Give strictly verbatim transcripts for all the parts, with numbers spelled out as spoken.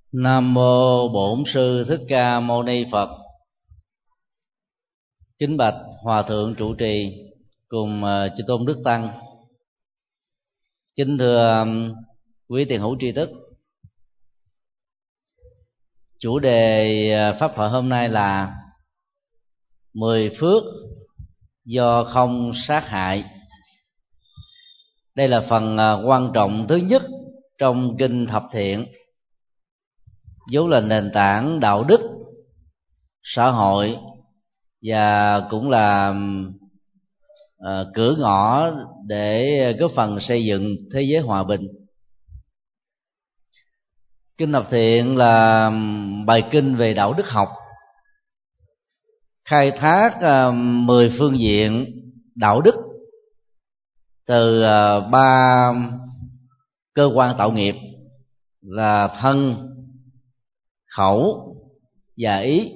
Nam mô Bổn Sư Thích Ca Mâu Ni Phật. Kính bạch Hòa thượng trụ trì cùng uh, chư tôn đức tăng. Kính thưa um, quý tiền hữu tri thức. Chủ đề uh, pháp thoại hôm nay là mười phước do không sát hại. Đây là phần uh, quan trọng thứ nhất trong kinh Thập Thiện, vốn là nền tảng đạo đức, xã hội và cũng là uh, cửa ngõ để góp phần xây dựng thế giới hòa bình. Kinh Thập Thiện là bài kinh về đạo đức học, khai thác uh, mười phương diện đạo đức từ uh, ba cơ quan tạo nghiệp là thân, khẩu và ý.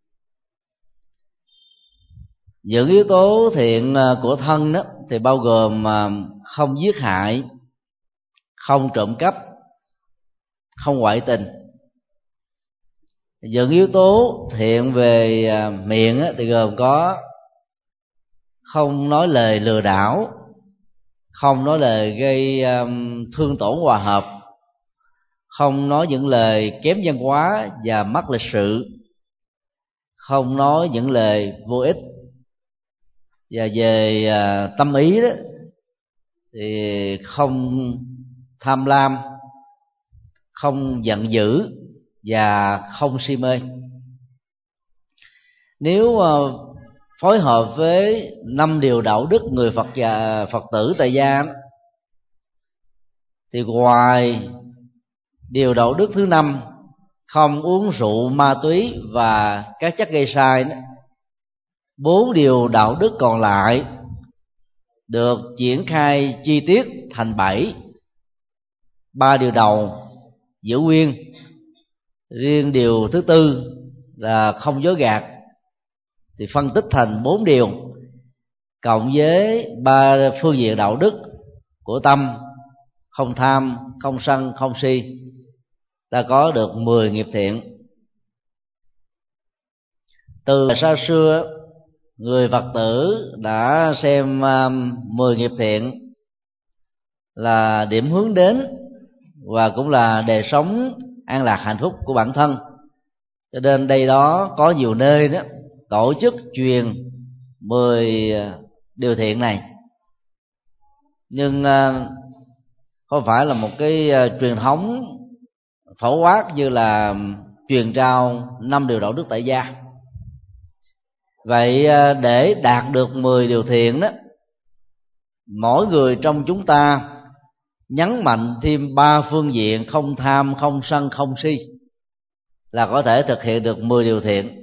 Những yếu tố thiện của thân đó thì bao gồm không giết hại, không trộm cắp, không ngoại tình. Những yếu tố thiện về miệng thì gồm có không nói lời lừa đảo, không nói lời gây thương tổn hòa hợp, không nói những lời kém văn hóa và mất lịch sự, không nói những lời vô ích. Và về à, tâm ý đó thì không tham lam, không giận dữ và không si mê. Nếu à, phối hợp với năm điều đạo đức người Phật và Phật tử tại gia thì ngoài điều đạo đức thứ năm, không uống rượu, ma túy và các chất gây sai đó, bốn điều đạo đức còn lại được triển khai chi tiết thành bảy. Ba điều đầu giữ nguyên, riêng điều thứ tư là không dối gạt thì phân tích thành bốn điều, cộng với ba phương diện đạo đức của tâm: không tham, không sân, không si, ta có được mười nghiệp thiện. Từ xa xưa, người Phật tử đã xem mười nghiệp thiện là điểm hướng đến và cũng là đời sống an lạc hạnh phúc của bản thân. Cho nên đây đó có nhiều nơi đó tổ chức truyền mười điều thiện này, nhưng không phải là một cái truyền thống phổ quát như là truyền trao năm điều đạo đức tại gia. Vậy để đạt được mười điều thiện đó, mỗi người trong chúng ta nhấn mạnh thêm ba phương diện: không tham, không sân, không si, là có thể thực hiện được mười điều thiện.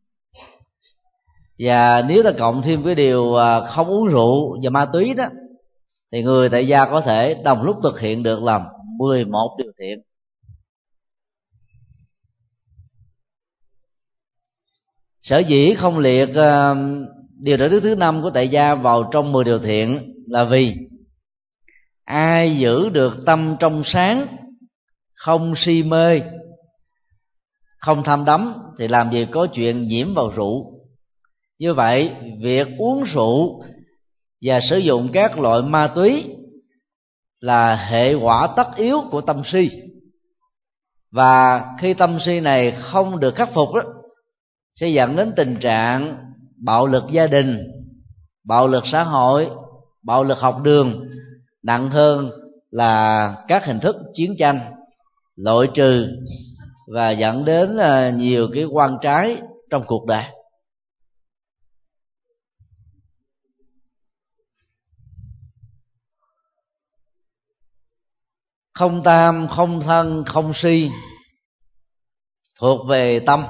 Và nếu ta cộng thêm cái điều không uống rượu và ma túy đó, thì người tại gia có thể đồng lúc thực hiện được làm mười một điều thiện. Sở dĩ không liệt uh, điều đạo đức thứ năm của tại gia vào trong mười điều thiện là vì ai giữ được tâm trong sáng, không si mê, không tham đắm, thì làm gì có chuyện nhiễm vào rượu. Như vậy, việc uống rượu và sử dụng các loại ma túy là hệ quả tất yếu của tâm si. Và khi tâm si này không được khắc phục đó, sẽ dẫn đến tình trạng bạo lực gia đình, bạo lực xã hội, bạo lực học đường, nặng hơn là các hình thức chiến tranh, loại trừ và dẫn đến nhiều cái oan trái trong cuộc đời. Không tam, không thân, không si thuộc về tâm,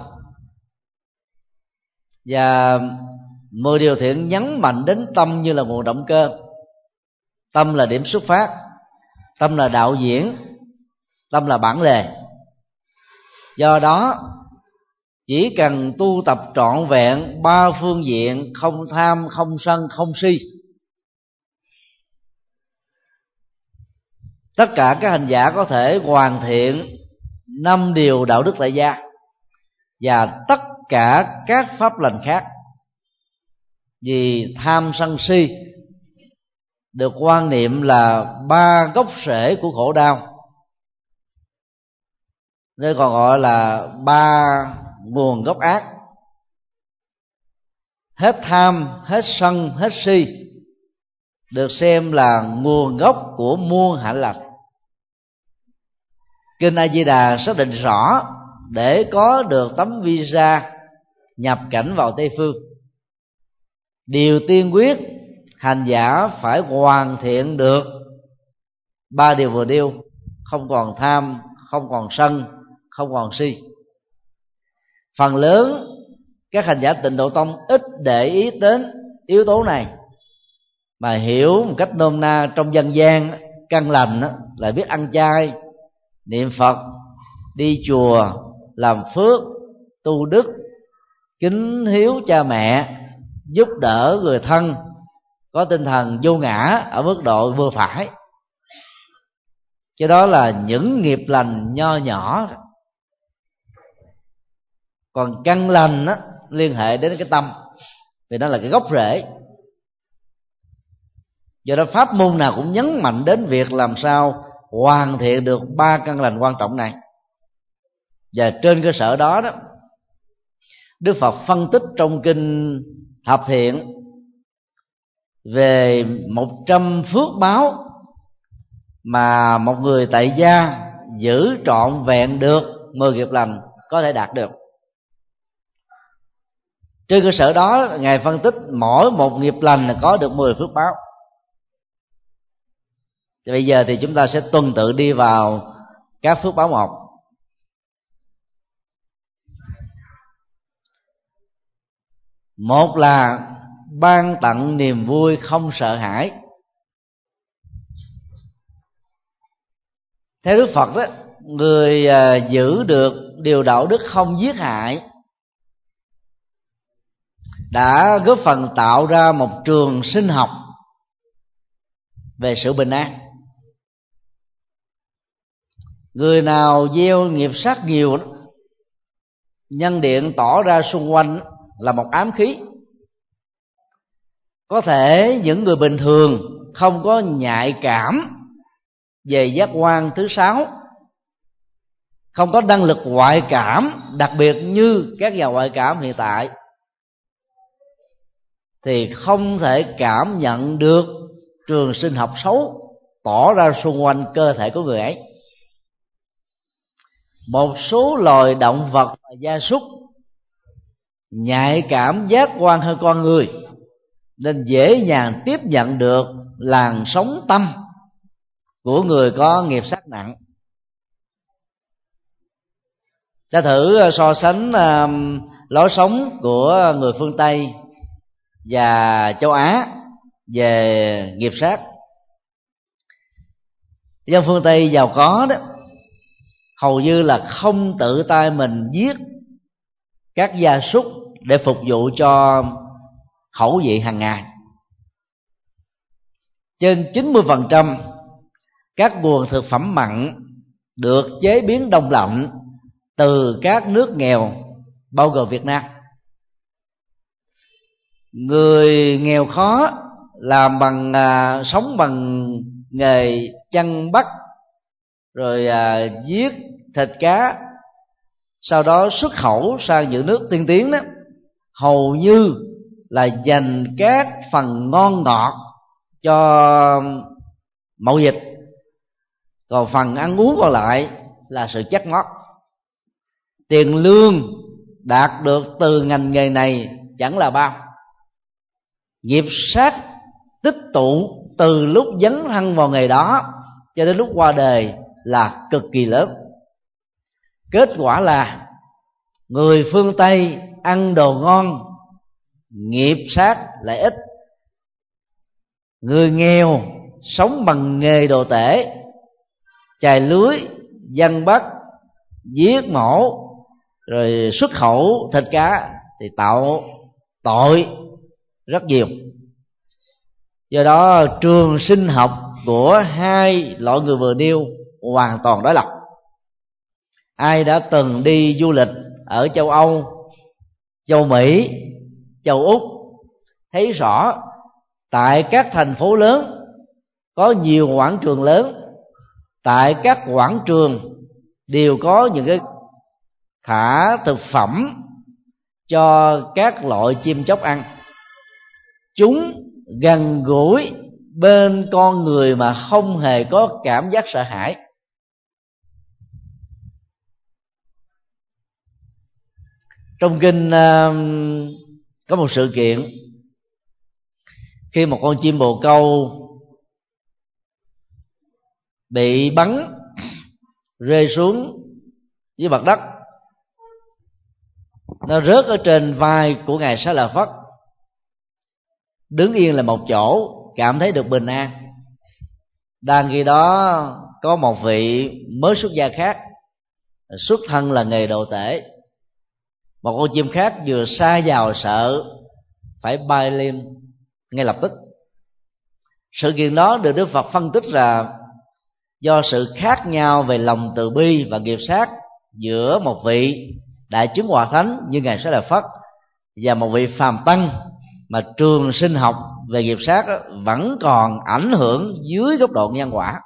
và mười điều thiện nhấn mạnh đến tâm như là nguồn động cơ. Tâm là điểm xuất phát, tâm là đạo diễn, tâm là bản lề. Do đó, chỉ cần tu tập trọn vẹn ba phương diện không tham, không sân, không si, tất cả các hành giả có thể hoàn thiện năm điều đạo đức tại gia và tất cả các pháp lành khác. Vì tham sân si được quan niệm là ba gốc rễ của khổ đau, nên còn gọi là ba nguồn gốc ác. Hết tham, hết sân, hết si được xem là nguồn gốc của muôn hạnh lành. Kinh A Di Đà xác định rõ, để có được tấm visa nhập cảnh vào Tây phương, điều tiên quyết hành giả phải hoàn thiện được ba điều vừa nêu: không còn tham, không còn sân, không còn si. Phần lớn các hành giả Tịnh Độ Tông ít để ý đến yếu tố này, mà hiểu một cách nôm na trong dân gian căn lành là biết ăn chay, niệm Phật, đi chùa, làm phước, tu đức, kính hiếu cha mẹ, giúp đỡ người thân, có tinh thần vô ngã ở mức độ vừa phải. Cái đó là những nghiệp lành nho nhỏ. Còn căn lành á, liên hệ đến cái tâm, vì nó là cái gốc rễ. Do đó pháp môn nào cũng nhấn mạnh đến việc làm sao hoàn thiện được ba căn lành quan trọng này. Và trên cơ sở đó, đó Đức Phật phân tích trong kinh Thập Thiện về một trăm phước báo mà một người tại gia giữ trọn vẹn được mười nghiệp lành có thể đạt được. Trên cơ sở đó, Ngài phân tích mỗi một nghiệp lành là có được mười phước báo. Thì bây giờ thì chúng ta sẽ tuần tự đi vào các phước báo một. Một là ban tặng niềm vui không sợ hãi. Theo Đức Phật đó, người giữ được điều đạo đức không giết hại đã góp phần tạo ra một trường sinh học về sự bình an. Người nào gieo nghiệp sát nhiều, nhân điện tỏ ra xung quanh là một ám khí. Có thể những người bình thường không có nhạy cảm về giác quan thứ sáu, không có năng lực ngoại cảm đặc biệt như các nhà ngoại cảm hiện tại, thì không thể cảm nhận được trường sinh học xấu tỏ ra xung quanh cơ thể của người ấy. Một số loài động vật và gia súc nhạy cảm giác quan hơn con người, nên dễ dàng tiếp nhận được làn sóng tâm của người có nghiệp sát nặng. Ta thử so sánh uh, lối sống của người phương Tây và châu Á về nghiệp sát. Dân phương Tây giàu có đó hầu như là không tự tay mình giết các gia súc để phục vụ cho khẩu vị hàng ngày. Trên chín mươi phần trăm các nguồn thực phẩm mặn được chế biến đông lạnh từ các nước nghèo, bao gồm Việt Nam. Người nghèo khó làm bằng à, sống bằng nghề chăn bắt, rồi à, giết thịt cá, sau đó xuất khẩu sang những nước tiên tiến đó, hầu như là dành các phần ngon ngọt cho mậu dịch, còn phần ăn uống còn lại là sự chắc ngót. Tiền lương đạt được từ ngành nghề này chẳng là bao. Nghiệp sát tích tụ từ lúc dấn thân vào nghề đó cho đến lúc qua đời là cực kỳ lớn. Kết quả là người phương Tây ăn đồ ngon, nghiệp sát lại ít. Người nghèo sống bằng nghề đồ tể, chài lưới, dân bắt, giết mổ, rồi xuất khẩu thịt cá thì tạo tội rất nhiều. Do đó trường sinh học của hai loại người vừa nêu hoàn toàn đối lập. Ai đã từng đi du lịch ở châu Âu, châu Mỹ, châu Úc thấy rõ tại các thành phố lớn có nhiều quảng trường lớn, tại các quảng trường đều có những cái thả thực phẩm cho các loại chim chóc ăn. Chúng gần gũi bên con người mà không hề có cảm giác sợ hãi. Trong kinh uh, có một sự kiện khi một con chim bồ câu bị bắn rơi xuống dưới mặt đất, nó rớt ở trên vai của ngài Xá Lợi Phất, đứng yên là một chỗ, cảm thấy được bình an. Đang khi đó có một vị mới xuất gia khác, xuất thân là nghề đồ tể, một con chim khác vừa sa vào sợ phải bay lên ngay lập tức. Sự kiện đó được Đức Phật phân tích là do sự khác nhau về lòng từ bi và nghiệp sát giữa một vị đại chứng hòa thánh như ngài Xá Lợi Phất và một vị phàm tăng mà trường sinh học về nghiệp sát vẫn còn ảnh hưởng dưới góc độ nhân quả.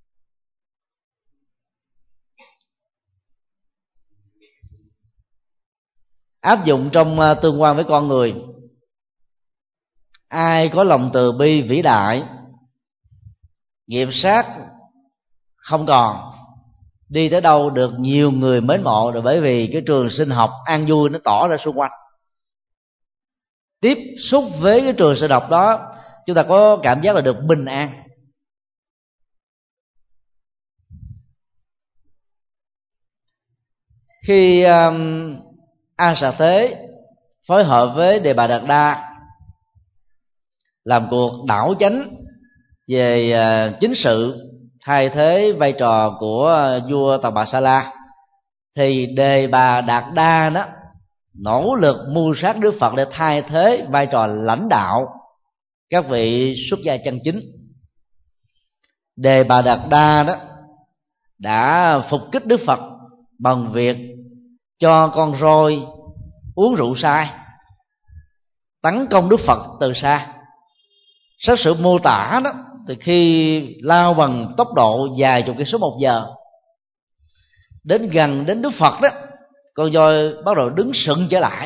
Áp dụng trong tương quan với con người, ai có lòng từ bi vĩ đại, nghiệp sát không còn, đi tới đâu được nhiều người mến mộ, là bởi vì cái trường sinh học an vui nó tỏ ra xung quanh. Tiếp xúc với cái trường sinh học đó, chúng ta có cảm giác là được bình an. Khi um, A Xà Thế phối hợp với Đề Bà Đạt Đa làm cuộc đảo chánh về uh, chính sự, thay thế vai trò của vua Tần Bà Sa La, thì Đề Bà Đạt Đa đó nỗ lực mưu sát Đức Phật để thay thế vai trò lãnh đạo các vị xuất gia chân chính. Đề Bà Đạt Đa đó đã phục kích Đức Phật bằng việc cho con roi uống rượu sai, tấn công Đức Phật từ xa. Sát sự mô tả đó, từ khi lao bằng tốc độ vài chục cây số một giờ đến gần đến Đức Phật đó, con voi bắt đầu đứng sững trở lại,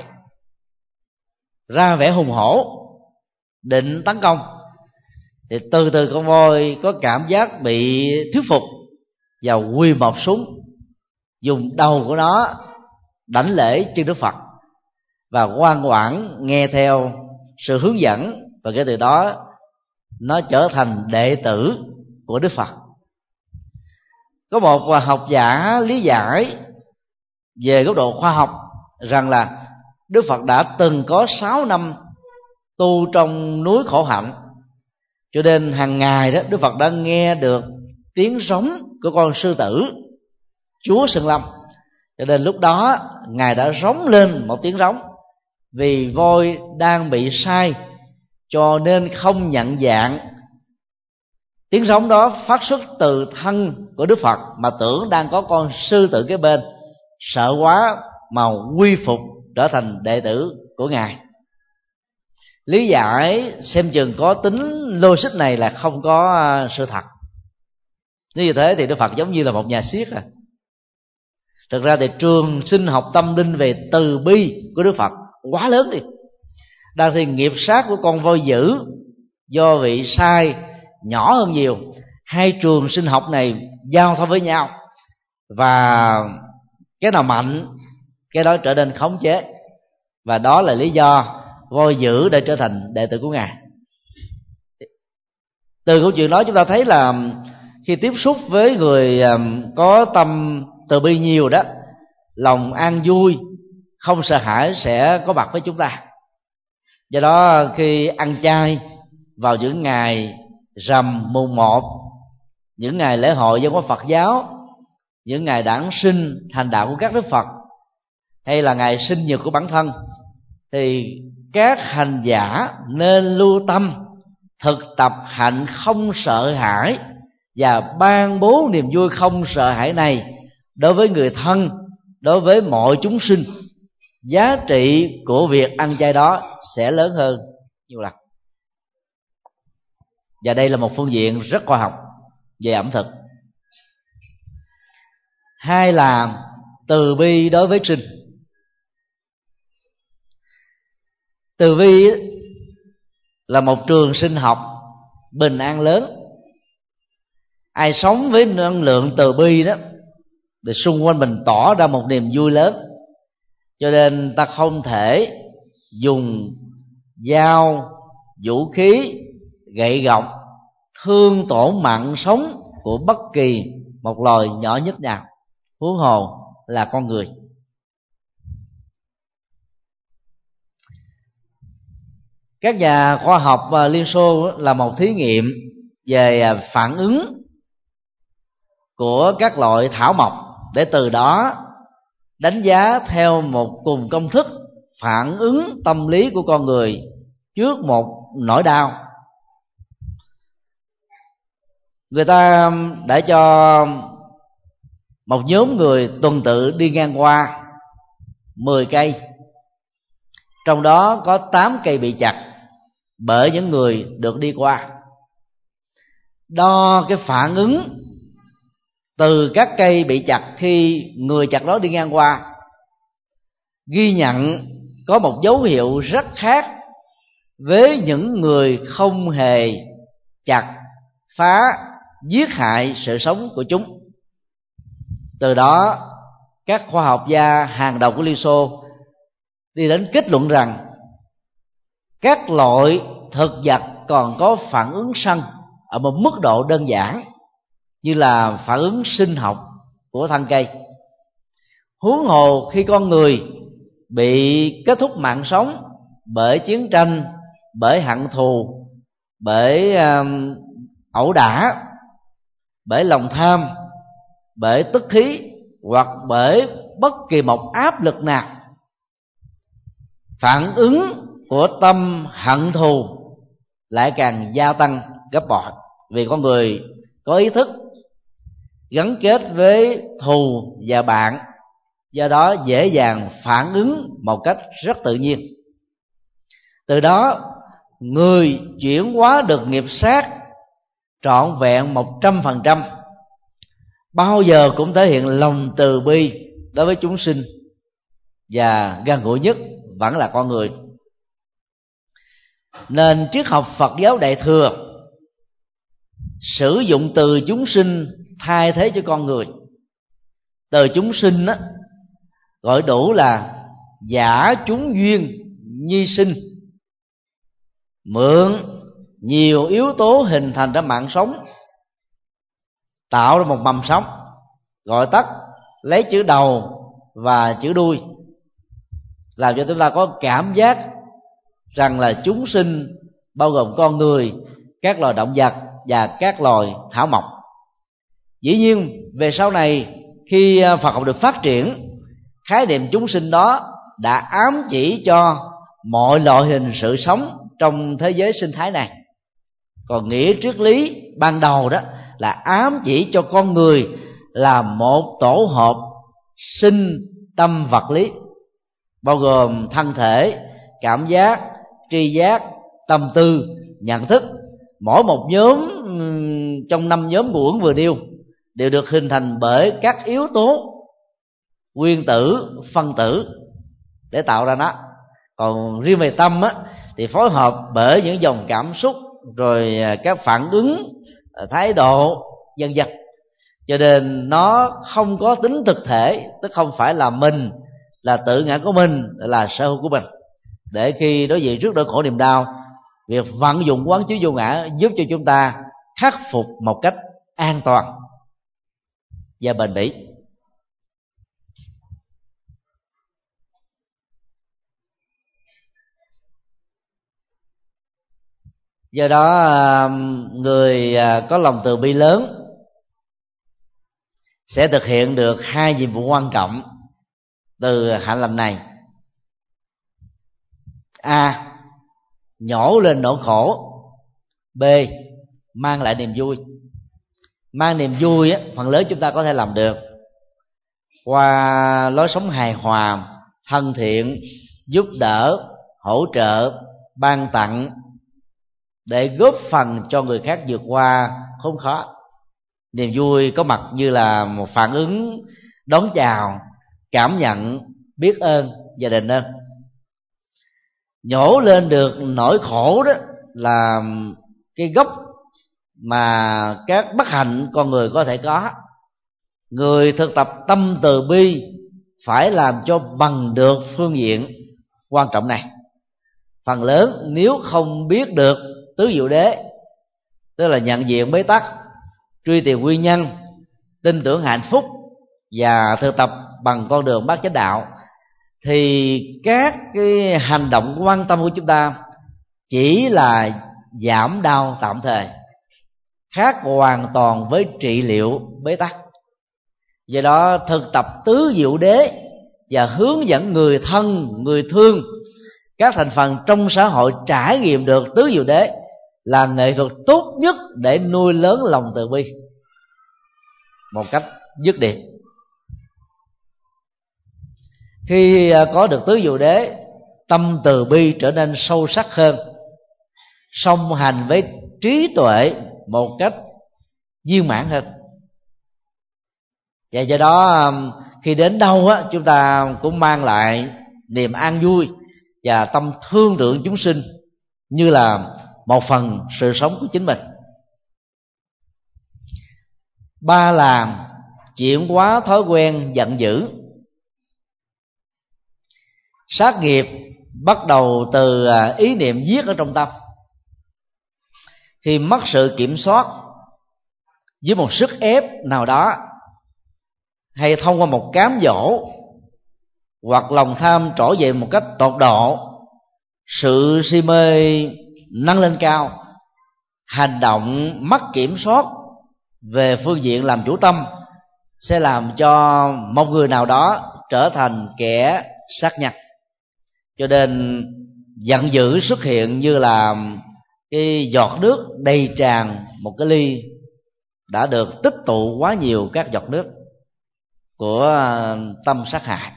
ra vẻ hùng hổ định tấn công. Thì từ từ con voi có cảm giác bị thuyết phục và quy mọp súng, dùng đầu của nó đảnh lễ chân Đức Phật và ngoan ngoãn nghe theo sự hướng dẫn, và kể từ đó nó trở thành đệ tử của Đức Phật. Có một học giả lý giải về góc độ khoa học rằng là Đức Phật đã từng có sáu năm tu trong núi khổ hạnh, cho nên hàng ngày đó Đức Phật đã nghe được tiếng rống của con sư tử chúa Sơn Lâm. Cho nên lúc đó ngài đã rống lên một tiếng rống, vì voi đang bị sai cho nên không nhận dạng tiếng rống đó phát xuất từ thân của Đức Phật, mà tưởng đang có con sư tử kế bên, sợ quá mà quy phục trở thành đệ tử của ngài. Lý giải xem chừng có tính logic này là không có sự thật. Nếu như thế thì Đức Phật giống như là một nhà siết à. Thực ra thì trường sinh học tâm linh về từ bi của Đức Phật quá lớn đi. Đang thì nghiệp sát của con voi dữ do vị sai nhỏ hơn nhiều. Hai trường sinh học này giao thoa với nhau, và cái nào mạnh cái đó trở nên khống chế, và đó là lý do voi dữ đã trở thành đệ tử của ngài. Từ câu chuyện đó chúng ta thấy là khi tiếp xúc với người có tâm từ bi nhiều đó, lòng an vui không sợ hãi sẽ có mặt với chúng ta. Do đó khi ăn chay vào những ngày rằm mùng một, những ngày lễ hội văn hóa Phật giáo, những ngày đản sinh thành đạo của các đức Phật, hay là ngày sinh nhật của bản thân, thì các hành giả nên lưu tâm thực tập hạnh không sợ hãi và ban bố niềm vui không sợ hãi này đối với người thân, đối với mọi chúng sinh, giá trị của việc ăn chay đó sẽ lớn hơn nhiều lần. Và đây là một phương diện rất khoa học về ẩm thực. Hai là từ bi đối với sinh. Từ bi là một trường sinh học bình an lớn. Ai sống với năng lượng từ bi đó thì xung quanh mình tỏ ra một niềm vui lớn. Cho nên ta không thể dùng dao, vũ khí, gậy gộc thương tổn mạng sống của bất kỳ một loài nhỏ nhất nào, huống hồ là con người. Các nhà khoa học Liên Xô là một thí nghiệm về phản ứng của các loại thảo mộc, để từ đó đánh giá theo một cùng công thức phản ứng tâm lý của con người trước một nỗi đau. Người ta đã cho một nhóm người tuần tự đi ngang qua mười cây, trong đó có tám cây bị chặt bởi những người được đi qua. Đo cái phản ứng từ các cây bị chặt khi người chặt đó đi ngang qua, ghi nhận có một dấu hiệu rất khác với những người không hề chặt, phá, giết hại sự sống của chúng. Từ đó các khoa học gia hàng đầu của Liên Xô đi đến kết luận rằng các loại thực vật còn có phản ứng sân ở một mức độ đơn giản, như là phản ứng sinh học của thân cây. Huống hồ khi con người bị kết thúc mạng sống bởi chiến tranh, bởi hận thù, bởi uh, ẩu đả, bởi lòng tham, bởi tức khí, hoặc bởi bất kỳ một áp lực nào, phản ứng của tâm hận thù lại càng gia tăng gấp bội, vì con người có ý thức gắn kết với thù và bạn, do đó dễ dàng phản ứng một cách rất tự nhiên. Từ đó người chuyển hóa được nghiệp sát trọn vẹn một trăm phần trăm, bao giờ cũng thể hiện lòng từ bi đối với chúng sinh, và gần gũi nhất vẫn là con người. Nên triết học Phật giáo Đại thừa sử dụng từ chúng sinh thay thế cho con người. Từ chúng sinh á, gọi đủ là giả chúng duyên nhi sinh, mượn nhiều yếu tố hình thành ra mạng sống, tạo ra một mầm sống, gọi tắt lấy chữ đầu và chữ đuôi, làm cho chúng ta có cảm giác rằng là chúng sinh bao gồm con người, các loài động vật và các loài thảo mộc. Dĩ nhiên về sau này khi Phật học được phát triển, khái niệm chúng sinh đó đã ám chỉ cho mọi loại hình sự sống trong thế giới sinh thái này. Còn nghĩa triết lý ban đầu đó là ám chỉ cho con người là một tổ hợp sinh tâm vật lý, bao gồm thân thể, cảm giác, tri giác, tâm tư, nhận thức. Mỗi một nhóm trong năm nhóm của Uẩn vừa nêu đều được hình thành bởi các yếu tố nguyên tử, phân tử để tạo ra nó. Còn riêng về tâm á, thì phối hợp bởi những dòng cảm xúc, rồi các phản ứng, thái độ, vân vân. Cho nên nó không có tính thực thể, tức không phải là mình, là tự ngã của mình, là sở hữu của mình. Để khi đối diện trước nỗi khổ niềm đau, việc vận dụng quán chiếu vô ngã giúp cho chúng ta khắc phục một cách an toàn và bền bỉ. Do đó người có lòng từ bi lớn sẽ thực hiện được hai nhiệm vụ quan trọng từ hạnh lành này. A. Nhổ lên nỗi khổ. B. Mang lại niềm vui. Mang niềm vui á, phần lớn chúng ta có thể làm được. qua lối sống hài hòa, thân thiện, giúp đỡ, hỗ trợ, ban tặng, để góp phần cho người khác vượt qua khốn khó. Niềm vui có mặt như là một phản ứng đón chào, cảm nhận, biết ơn và đền ơn. Nhổ lên được nỗi khổ đó là cái gốc mà các bất hạnh con người có thể có. Người thực tập tâm từ bi phải làm cho bằng được phương diện quan trọng này. Phần lớn nếu không biết được tứ diệu đế, tức là nhận diện bế tắc, truy tìm nguyên nhân, tin tưởng hạnh phúc và thực tập bằng con đường bát chánh đạo, thì các cái hành động quan tâm của chúng ta chỉ là giảm đau tạm thời, khác hoàn toàn với trị liệu bế tắc. Do đó thực tập tứ diệu đế và hướng dẫn người thân, người thương, các thành phần trong xã hội trải nghiệm được tứ diệu đế là nghệ thuật tốt nhất để nuôi lớn lòng từ bi một cách dứt điểm. Khi có được tứ diệu đế, tâm từ bi trở nên sâu sắc hơn, song hành với trí tuệ một cách viên mãn hơn. Và do đó khi đến đâu á, chúng ta cũng mang lại niềm an vui và tâm thương tưởng chúng sinh như là một phần sự sống của chính mình. Ba là chuyển hóa thói quen giận dữ. Sát nghiệp bắt đầu từ ý niệm giết ở trong tâm. Khi mất sự kiểm soát dưới một sức ép nào đó, hay thông qua một cám dỗ, hoặc lòng tham trỗi dậy một cách tột độ, sự si mê nâng lên cao, hành động mất kiểm soát về phương diện làm chủ tâm sẽ làm cho một người nào đó trở thành kẻ sát nhân. Cho nên giận dữ xuất hiện như là cái giọt nước đầy tràn một cái ly đã được tích tụ quá nhiều các giọt nước của tâm sát hại.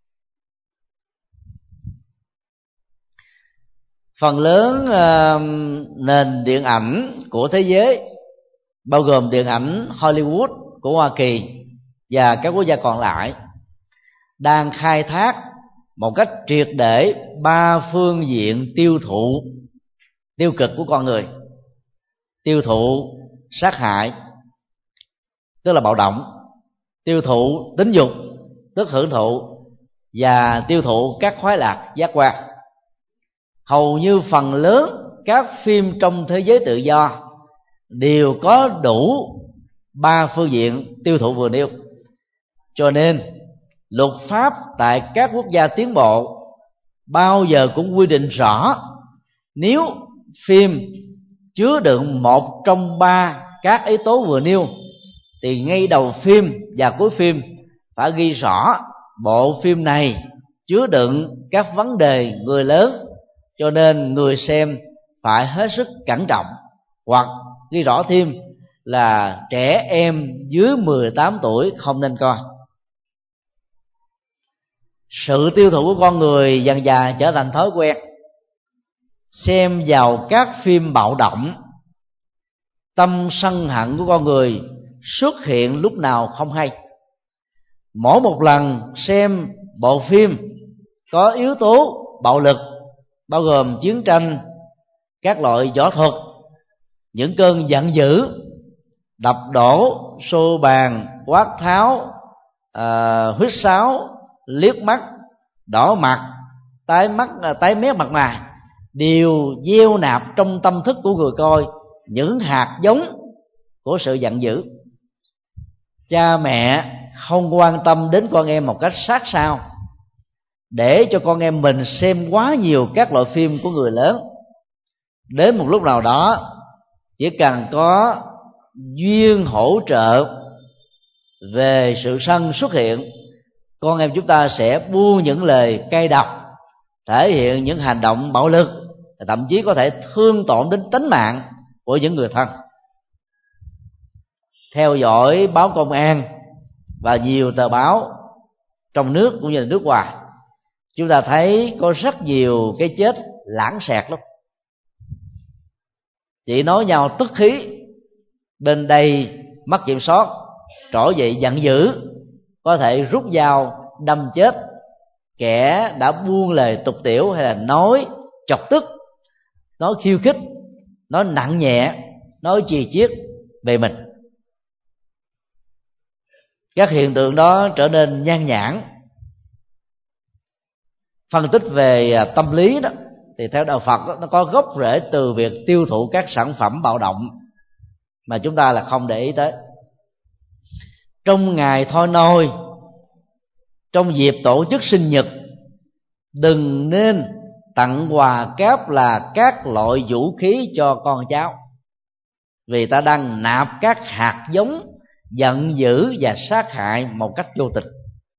Phần lớn uh, nền điện ảnh của thế giới, bao gồm điện ảnh Hollywood của Hoa Kỳ và các quốc gia còn lại, đang khai thác một cách triệt để ba phương diện tiêu thụ tiêu cực của con người: tiêu thụ sát hại, tức là bạo động; tiêu thụ tính dục, tức hưởng thụ; và tiêu thụ các khoái lạc giác quan. Hầu như phần lớn các phim trong thế giới tự do đều có đủ ba phương diện tiêu thụ vừa nêu. Cho nên luật pháp tại các quốc gia tiến bộ bao giờ cũng quy định rõ, nếu phim chứa đựng một trong ba các yếu tố vừa nêu thì ngay đầu phim và cuối phim phải ghi rõ bộ phim này chứa đựng các vấn đề người lớn, cho nên người xem phải hết sức cẩn trọng, hoặc ghi rõ thêm là trẻ em dưới mười tám tuổi không nên coi. Sự tiêu thụ của con người dần dà trở thành thói quen, xem vào các phim bạo động. Tâm sân hận của con người xuất hiện lúc nào không hay. Mỗi một lần xem bộ phim có yếu tố bạo lực, bao gồm chiến tranh, các loại võ thuật, những cơn giận dữ, đập đổ, xô bàn, quát tháo, à, huýt sáo, liếc mắt, đỏ mặt, tái mắt, tái mét mặt mày, đều gieo nạp trong tâm thức của người coi những hạt giống của sự giận dữ. Cha mẹ không quan tâm đến con em một cách sát sao, để cho con em mình xem quá nhiều các loại phim của người lớn. Đến một lúc nào đó, chỉ cần có duyên hỗ trợ về sự sân xuất hiện, con em chúng ta sẽ buông những lời cay độc, thể hiện những hành động bạo lực, thậm chí có thể thương tổn đến tính mạng của những người thân. Theo dõi báo Công an và nhiều tờ báo trong nước cũng như là nước ngoài, chúng ta thấy có rất nhiều cái chết lãng xẹt lắm, chỉ nói nhau tức khí, bên đây mất kiểm soát, trỗi dậy giận dữ, có thể rút dao đâm chết kẻ đã buông lời tục tiểu hay là nói chọc tức, nói khiêu khích, nói nặng nhẹ, nói chì chiết về mình. Các hiện tượng đó trở nên nhan nhản. Phân tích về tâm lý đó thì theo đạo Phật đó, nó có gốc rễ từ việc tiêu thụ các sản phẩm bạo động mà chúng ta là không để ý tới. Trong ngày thôi nôi, trong dịp tổ chức sinh nhật, đừng nên tặng quà cáp là các loại vũ khí cho con cháu, vì ta đang nạp các hạt giống giận dữ và sát hại một cách vô tình.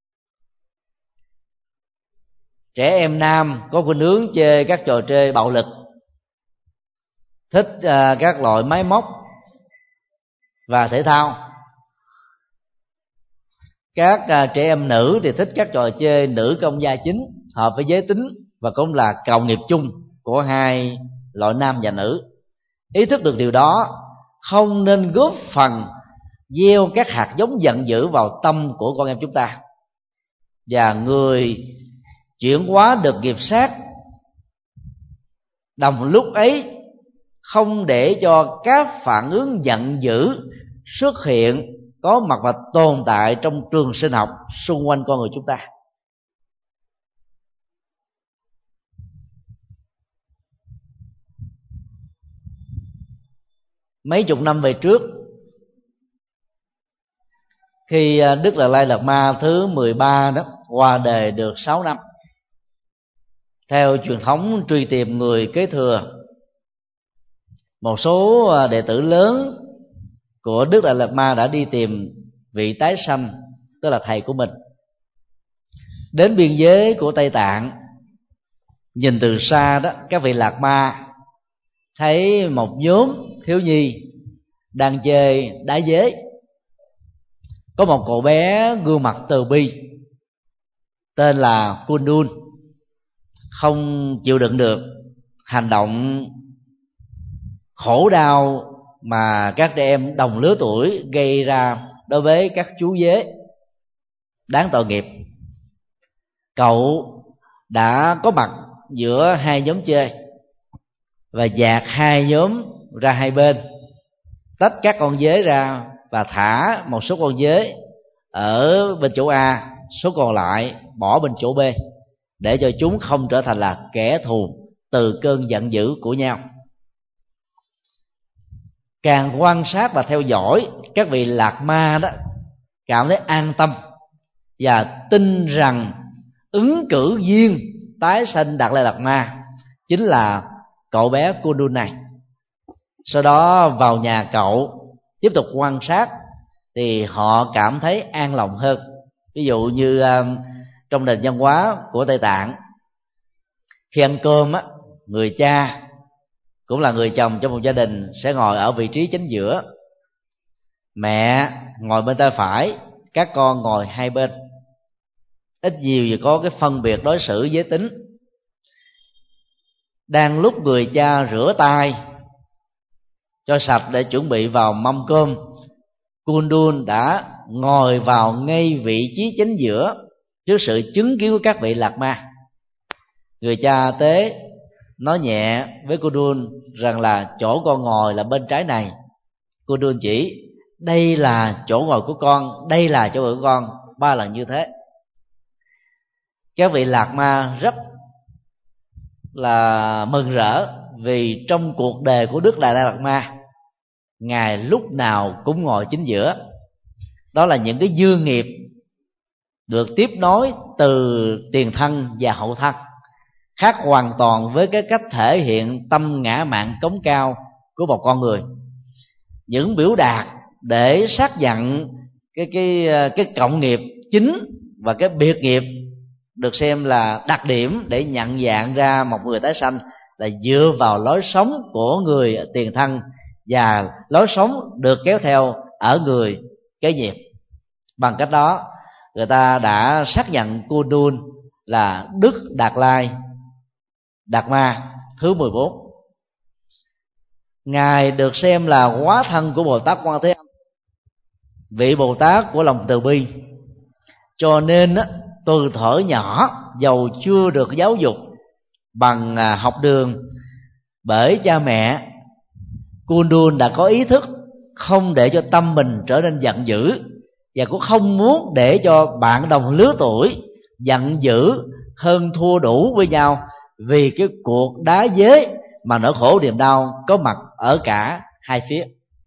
Trẻ em nam có khuynh hướng chơi các trò chơi bạo lực, thích uh, các loại máy móc và thể thao. Các uh, trẻ em nữ thì thích các trò chơi nữ công gia chính, hợp với giới tính và cũng là cầu nghiệp chung của hai loại nam và nữ. Ý thức được điều đó không nên góp phần gieo các hạt giống giận dữ vào tâm của con em chúng ta, và người chuyển hóa được nghiệp sát đồng lúc ấy không để cho các phản ứng giận dữ xuất hiện, có mặt và tồn tại trong trường sinh học xung quanh con người chúng ta. Mấy chục năm về trước, khi Đức Đạt Lai Lạt Ma thứ mười ba đó qua đời được sáu năm, theo truyền thống truy tìm người kế thừa, một số đệ tử lớn của Đức Đạt Lai Ma đã đi tìm vị tái sanh, tức là thầy của mình. Đến biên giới của Tây Tạng, nhìn từ xa đó, các vị Lạt Ma thấy một nhóm thiếu nhi đang chơi đá dế. Có một cậu bé gương mặt từ bi tên là Kundun không chịu đựng được hành động khổ đau mà các trẻ em đồng lứa tuổi gây ra đối với các chú dế đáng tội nghiệp. Cậu đã có mặt giữa hai nhóm chơi và dạt hai nhóm ra hai bên, tách các con dế ra và thả một số con dế ở bên chỗ A, số còn lại bỏ bên chỗ B, để cho chúng không trở thành là kẻ thù từ cơn giận dữ của nhau. Càng quan sát và theo dõi, các vị Lạt Ma đó cảm thấy an tâm và tin rằng ứng cử viên tái sanh Đạt Lai Lạt Ma chính là cậu bé Kundun này. Sau đó vào nhà cậu tiếp tục quan sát thì họ cảm thấy an lòng hơn. Ví dụ như uh, trong nền văn hóa của Tây Tạng, khi ăn cơm á, người cha cũng là người chồng trong một gia đình sẽ ngồi ở vị trí chính giữa, mẹ ngồi bên tay phải, các con ngồi hai bên. Ít nhiều gì có cái phân biệt đối xử giới tính. Đang lúc người cha rửa tay cho sạch để chuẩn bị vào mâm cơm, Kundun đã ngồi vào ngay vị trí chính giữa trước sự chứng kiến của các vị Lạt Ma. Người cha tế nói nhẹ với Kundun rằng là chỗ con ngồi là bên trái này. Kundun chỉ đây là chỗ ngồi của con, đây là chỗ ngồi của con, ba lần như thế. Các vị Lạt Ma rất là mừng rỡ, vì trong cuộc đời của Đức Đạt Lai Lạt Ma, Ngài lúc nào cũng ngồi chính giữa. Đó là những cái dư nghiệp được tiếp nối từ tiền thân và hậu thân, khác hoàn toàn với cái cách thể hiện tâm ngã mạn cống cao của một con người. Những biểu đạt để xác nhận cái cái cái cộng nghiệp chính và cái biệt nghiệp được xem là đặc điểm để nhận dạng ra một người tái sanh là dựa vào lối sống của người tiền thân và lối sống được kéo theo ở người kế nghiệp. Bằng cách đó, người ta đã xác nhận Kundun là Đức Đạt Lai Đạt Ma thứ mười bốn. Ngài được xem là hóa thân của Bồ Tát Quan Thế Âm, vị Bồ Tát của lòng từ bi. Cho nên từ thuở nhỏ, dầu chưa được giáo dục bằng học đường bởi cha mẹ, Kundun đã có ý thức không để cho tâm mình trở nên giận dữ, và cũng không muốn để cho bạn đồng lứa tuổi giận dữ hơn thua đủ với nhau vì cái cuộc đá dế mà nỗi khổ niềm đau có mặt ở cả hai phía.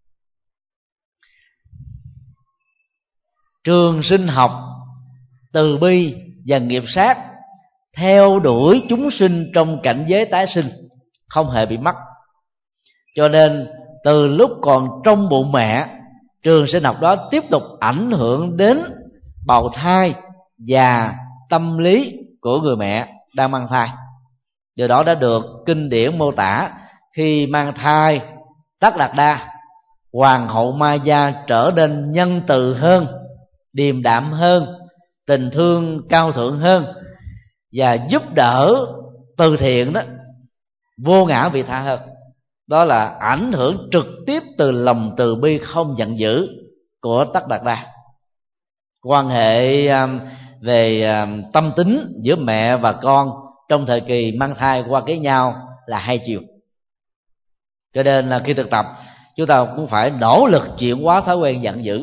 Trường sinh học từ bi và nghiệp sát theo đuổi chúng sinh trong cảnh giới tái sinh, không hề bị mất. Cho nên từ lúc còn trong bụng mẹ, trường sinh học đó tiếp tục ảnh hưởng đến bào thai và tâm lý của người mẹ đang mang thai. Điều đó đã được kinh điển mô tả khi mang thai Tất Đạt Đa, hoàng hậu Maya trở nên nhân từ hơn, điềm đạm hơn, tình thương cao thượng hơn, và giúp đỡ từ thiện đó vô ngã vị tha hơn. Đó là ảnh hưởng trực tiếp từ lòng từ bi không giận dữ của Tất Đạt Đa. Quan hệ về tâm tính giữa mẹ và con trong thời kỳ mang thai qua cái nhau là hai chiều. Cho nên là khi thực tập, chúng ta cũng phải nỗ lực chuyển hóa thói quen giận dữ.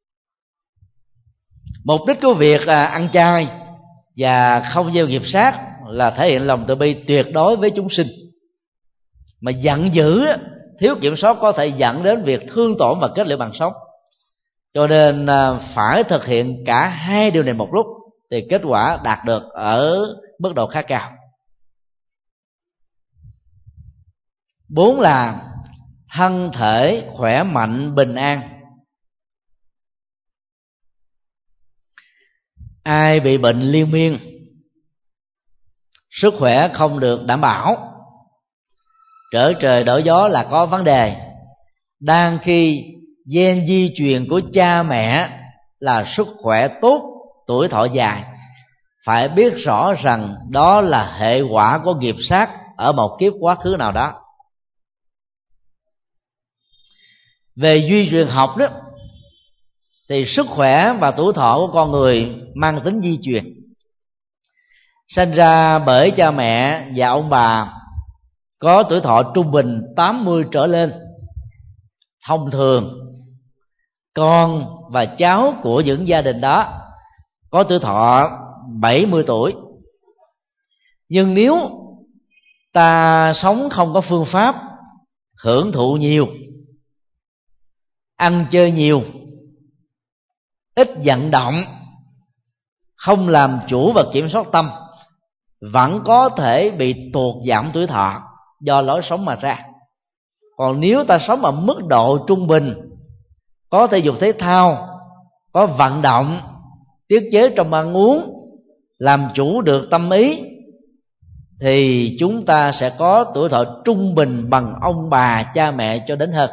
Mục đích của việc ăn chay và không gieo nghiệp sát là thể hiện lòng từ bi tuyệt đối với chúng sinh. Mà giận dữ, thiếu kiểm soát có thể dẫn đến việc thương tổn và kết liễu mạng sống. Cho nên phải thực hiện cả hai điều này một lúc thì kết quả đạt được ở mức độ khá cao. Bốn là thân thể khỏe mạnh bình an. Ai bị bệnh liên miên, sức khỏe không được đảm bảo, trở trời đổi gió là có vấn đề, đang khi gen di truyền của cha mẹ là sức khỏe tốt, tuổi thọ dài, phải biết rõ rằng đó là hệ quả của nghiệp sát ở một kiếp quá khứ nào đó. Về duy truyền học đó, thì sức khỏe và tuổi thọ của con người mang tính di truyền. Sinh ra bởi cha mẹ và ông bà có tuổi thọ trung bình tám mươi trở lên. Thông thường con và cháu của những gia đình đó có tuổi thọ bảy mươi tuổi. Nhưng nếu ta sống không có phương pháp, hưởng thụ nhiều, ăn chơi nhiều, ít vận động, không làm chủ và kiểm soát tâm, vẫn có thể bị tuột giảm tuổi thọ do lối sống mà ra. Còn nếu ta sống ở mức độ trung bình, có thể dục thể thao, có vận động, tiết chế trong ăn uống, làm chủ được tâm ý, thì chúng ta sẽ có tuổi thọ trung bình bằng ông bà cha mẹ cho đến hơn.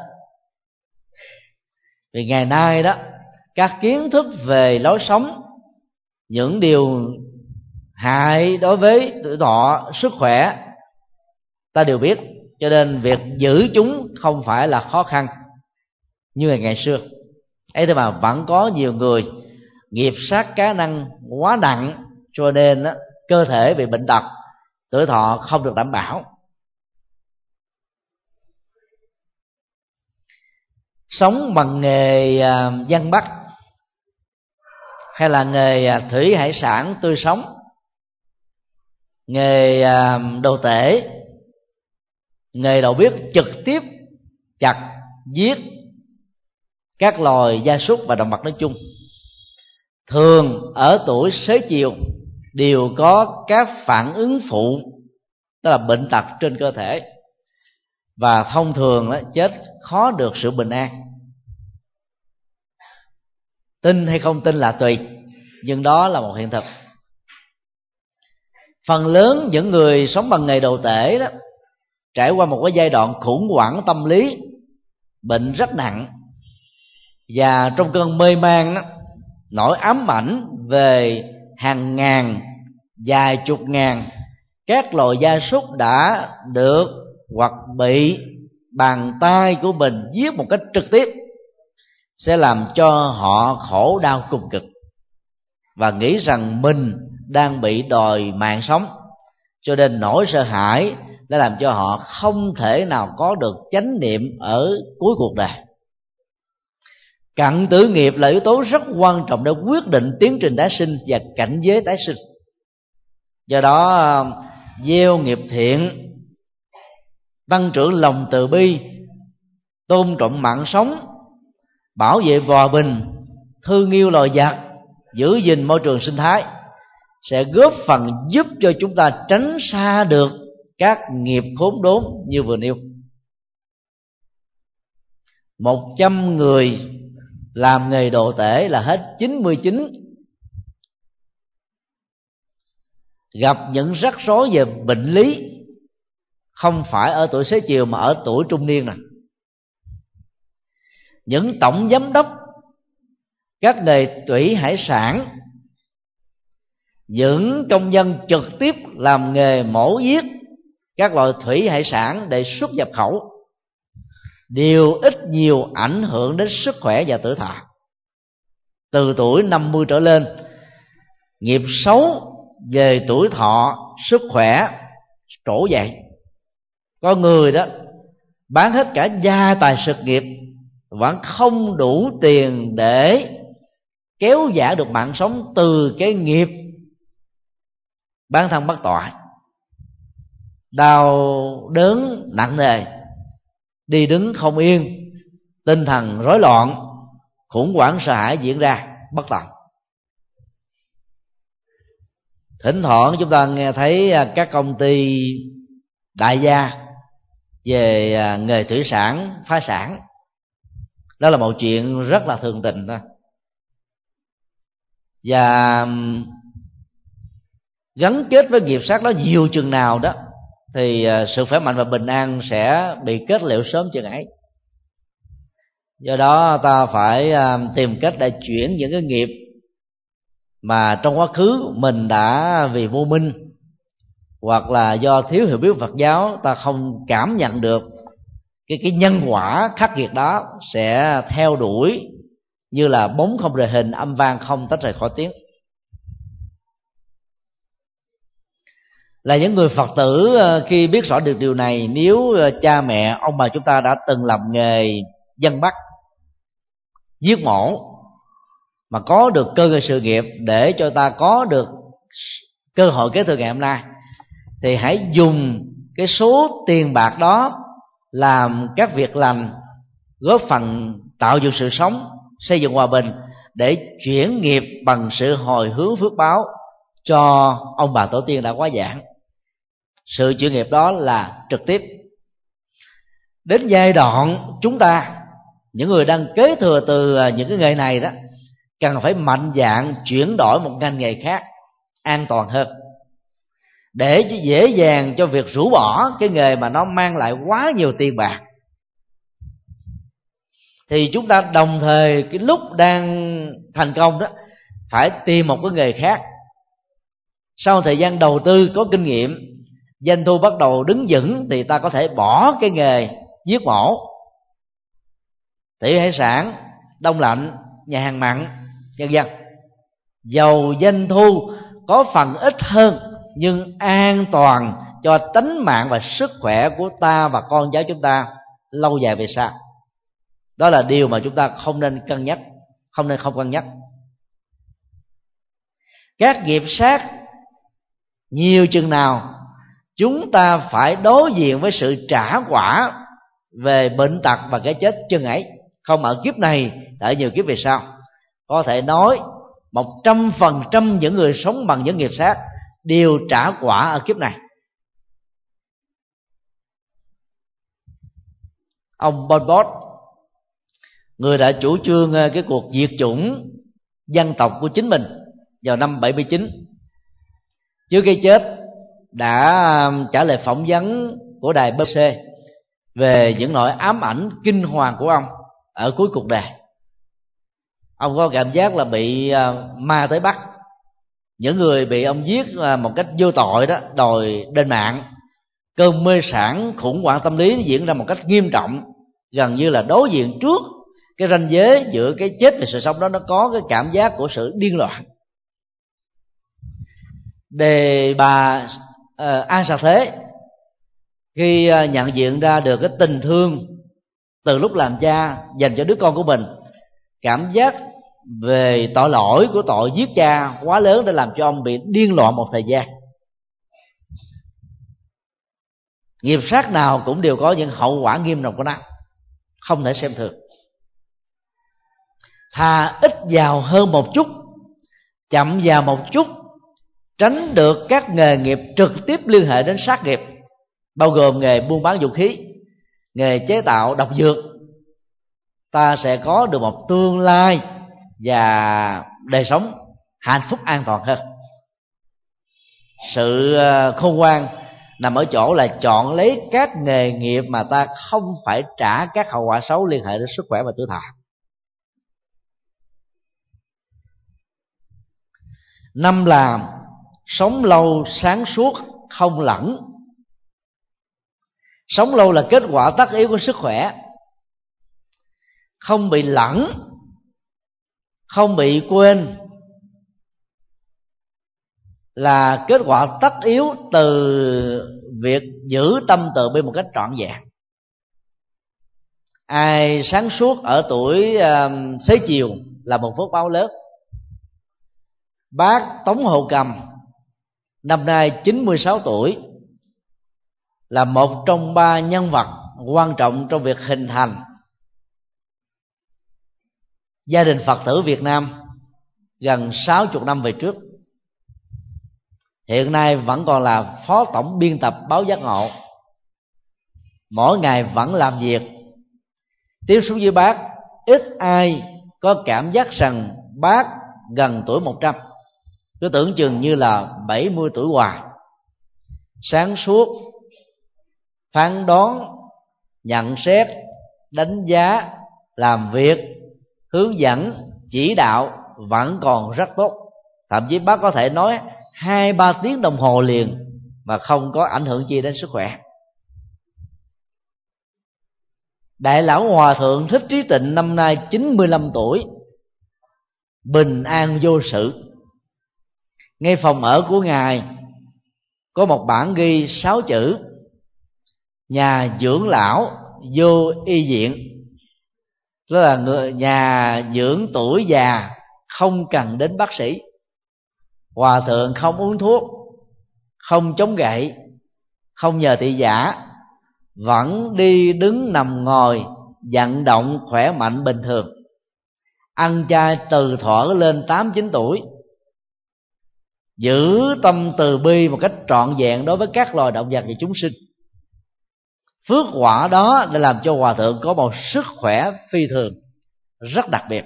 Vì ngày nay đó, các kiến thức về lối sống, những điều hại đối với tuổi thọ, sức khỏe, ta đều biết. Cho nên việc giữ chúng không phải là khó khăn như ngày ngày xưa. Ấy thế mà vẫn có nhiều người nghiệp sát cá năng quá nặng, cho nên đó, cơ thể bị bệnh tật, tuổi thọ không được đảm bảo. Sống bằng nghề dân bắt hay là nghề thủy hải sản tươi sống, nghề đồ tể, nghề đầu bếp trực tiếp chặt giết các loài gia súc và động vật nói chung, thường ở tuổi xế chiều đều có các phản ứng phụ, đó là bệnh tật trên cơ thể, và thông thường đó, chết khó được sự bình an. Tin hay không tin là tùy, nhưng đó là một hiện thực. Phần lớn những người sống bằng nghề đồ tể đó trải qua một cái giai đoạn khủng hoảng tâm lý, bệnh rất nặng, và trong cơn mê man đó, nỗi ám ảnh về hàng ngàn, vài chục ngàn các loài gia súc đã được hoặc bị bàn tay của mình giết một cách trực tiếp, sẽ làm cho họ khổ đau cùng cực và nghĩ rằng mình đang bị đòi mạng sống, cho nên nỗi sợ hãi đã làm cho họ không thể nào có được chánh niệm ở cuối cuộc đời. Cận tử nghiệp là yếu tố rất quan trọng để quyết định tiến trình tái sinh và cảnh giới tái sinh. Do đó gieo nghiệp thiện, tăng trưởng lòng từ bi, tôn trọng mạng sống, bảo vệ hòa bình, thương yêu loài vật, giữ gìn môi trường sinh thái sẽ góp phần giúp cho chúng ta tránh xa được các nghiệp khốn đốn như vừa nêu. Một trăm người làm nghề đồ tể là hết chín mươi chín gặp những rắc rối về bệnh lý, không phải ở tuổi xế chiều mà ở tuổi trung niên này. Những tổng giám đốc các nghề thủy hải sản, những công nhân trực tiếp làm nghề mổ giết các loại thủy hải sản để xuất nhập khẩu đều ít nhiều ảnh hưởng đến sức khỏe và tuổi thọ. Từ tuổi năm mươi trở lên, nghiệp xấu về tuổi thọ, sức khỏe trỗi dậy. Có người đó bán hết cả gia tài sự nghiệp vẫn không đủ tiền để kéo giảm được mạng sống từ cái nghiệp bán thân bất toại, đau đớn nặng nề, đi đứng không yên, tinh thần rối loạn, khủng hoảng sợ hãi diễn ra bất tận. Thỉnh thoảng chúng ta nghe thấy các công ty đại gia về nghề thủy sản phá sản, đó là một chuyện rất là thường tình thôi. Và gắn kết với nghiệp sát đó nhiều chừng nào đó thì sự khỏe mạnh và bình an sẽ bị kết liễu sớm chừng ấy. Do đó ta phải tìm cách để chuyển những cái nghiệp mà trong quá khứ mình đã vì vô minh hoặc là do thiếu hiểu biết Phật giáo ta không cảm nhận được cái cái nhân quả khắc nghiệt đó sẽ theo đuổi như là bóng không rời hình, âm vang không tách rời khỏi tiếng. Là những người Phật tử, khi biết rõ được điều này, nếu cha mẹ ông bà chúng ta đã từng làm nghề dân bắt giết mổ mà có được cơ ngơi sự nghiệp để cho ta có được cơ hội kế thừa ngày hôm nay, thì hãy dùng cái số tiền bạc đó làm các việc lành, góp phần tạo dựng sự sống, xây dựng hòa bình, để chuyển nghiệp bằng sự hồi hướng phước báo cho ông bà tổ tiên đã quá giảng. Sự chuyển nghiệp đó là trực tiếp. Đến giai đoạn chúng ta, những người đang kế thừa từ những cái nghề này đó, cần phải mạnh dạn chuyển đổi một ngành nghề khác an toàn hơn, để dễ dàng cho việc rũ bỏ cái nghề mà nó mang lại quá nhiều tiền bạc. Thì chúng ta đồng thời cái lúc đang thành công đó phải tìm một cái nghề khác. Sau thời gian đầu tư có kinh nghiệm, doanh thu bắt đầu đứng vững, thì ta có thể bỏ cái nghề giết mổ, thủy hải sản, đông lạnh, nhà hàng mặn, vân vân. Dầu doanh thu có phần ít hơn nhưng an toàn cho tính mạng và sức khỏe của ta và con cháu chúng ta lâu dài về sau. Đó là điều mà chúng ta không nên cân nhắc, không nên không cân nhắc. Các nghiệp sát nhiều chừng nào chúng ta phải đối diện với sự trả quả về bệnh tật và cái chết chừng ấy, không ở kiếp này, ở nhiều kiếp về sau. Có thể nói một trăm phần trăm những người sống bằng những nghiệp sát đều trả quả ở kiếp này. Ông Pol Pot, người đã chủ trương cái cuộc diệt chủng dân tộc của chính mình vào năm bảy mươi chín, trước khi chết đã trả lời phỏng vấn của đài bê bê xê về những nỗi ám ảnh kinh hoàng của ông ở cuối cuộc đời. Ông có cảm giác là bị ma tới bắt những người bị ông giết một cách vô tội đó đòi đền mạng. Cơn mê sản khủng hoảng tâm lý diễn ra một cách nghiêm trọng, gần như là đối diện trước cái ranh giới giữa cái chết và sự sống đó, nó có cái cảm giác của sự điên loạn. Đề bà uh, An Sà Thế khi uh, nhận diện ra được cái tình thương từ lúc làm cha dành cho đứa con của mình, cảm giác về tội lỗi của tội giết cha quá lớn đã làm cho ông bị điên loạn một thời gian. Nghiệp sát nào cũng đều có những hậu quả nghiêm trọng của nó, không thể xem thường. Thà ít giàu hơn một chút, chậm giàu một chút, tránh được các nghề nghiệp trực tiếp liên hệ đến sát nghiệp, bao gồm nghề buôn bán vũ khí, nghề chế tạo độc dược, ta sẽ có được một tương lai và đời sống hạnh phúc an toàn hơn. Sự khôn ngoan nằm ở chỗ là chọn lấy các nghề nghiệp mà ta không phải trả các hậu quả xấu liên hệ đến sức khỏe và tuổi thọ. Năm là sống lâu sáng suốt không lẫn. Sống lâu là kết quả tất yếu của sức khỏe. Không bị lẫn, không bị quên là kết quả tất yếu từ việc giữ tâm từ bi một cách trọn vẹn. Ai sáng suốt ở tuổi uh, xế chiều là một phước báo lớn. Bác Tống Hộ Cầm năm nay chín mươi sáu tuổi, là một trong ba nhân vật quan trọng trong việc hình thành gia đình Phật tử Việt Nam gần sáu mươi năm về trước. Hiện nay vẫn còn là phó tổng biên tập báo Giác Ngộ, mỗi ngày vẫn làm việc. Tiếp xúc với bác, ít ai có cảm giác rằng bác gần tuổi một trăm, cứ tưởng chừng như là bảy mươi tuổi hoài. Sáng suốt, phán đoán, nhận xét, đánh giá, làm việc, hướng dẫn, chỉ đạo vẫn còn rất tốt. Thậm chí bác có thể nói hai ba tiếng đồng hồ liền mà không có ảnh hưởng chi đến sức khỏe. Đại lão Hòa thượng Thích Trí Tịnh năm nay chín mươi lăm tuổi, bình an vô sự. Ngay phòng ở của ngài có một bảng ghi sáu chữ: nhà dưỡng lão vô y viện. Đó là người nhà dưỡng tuổi già không cần đến bác sĩ. Hòa thượng không uống thuốc, không chống gậy, không nhờ thị giả, vẫn đi đứng nằm ngồi, vận động khỏe mạnh bình thường. Ăn chay từ thuở lên tám chín tuổi, giữ tâm từ bi một cách trọn vẹn đối với các loài động vật và chúng sinh. Phước quả đó đã làm cho Hòa thượng có một sức khỏe phi thường, rất đặc biệt.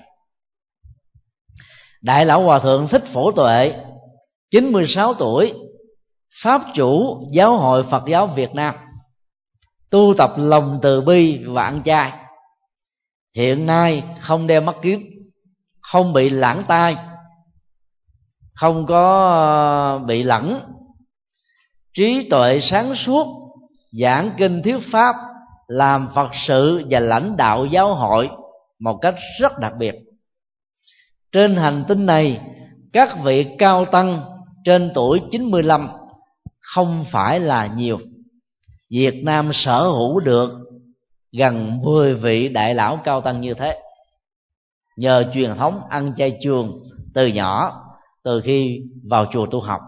Đại lão Hòa thượng Thích Phổ Tuệ chín mươi sáu tuổi, pháp chủ Giáo hội Phật giáo Việt Nam, tu tập lòng từ bi và ăn chay. Hiện nay không đeo mắt kiếng, không bị lãng tai, không có bị lẫn, trí tuệ sáng suốt, giảng kinh thuyết pháp, làm Phật sự và lãnh đạo giáo hội một cách rất đặc biệt. Trên hành tinh này, các vị cao tăng trên tuổi chín mươi lăm không phải là nhiều. Việt Nam sở hữu được gần mười vị đại lão cao tăng như thế, nhờ truyền thống ăn chay trường từ nhỏ, từ khi vào chùa tu học.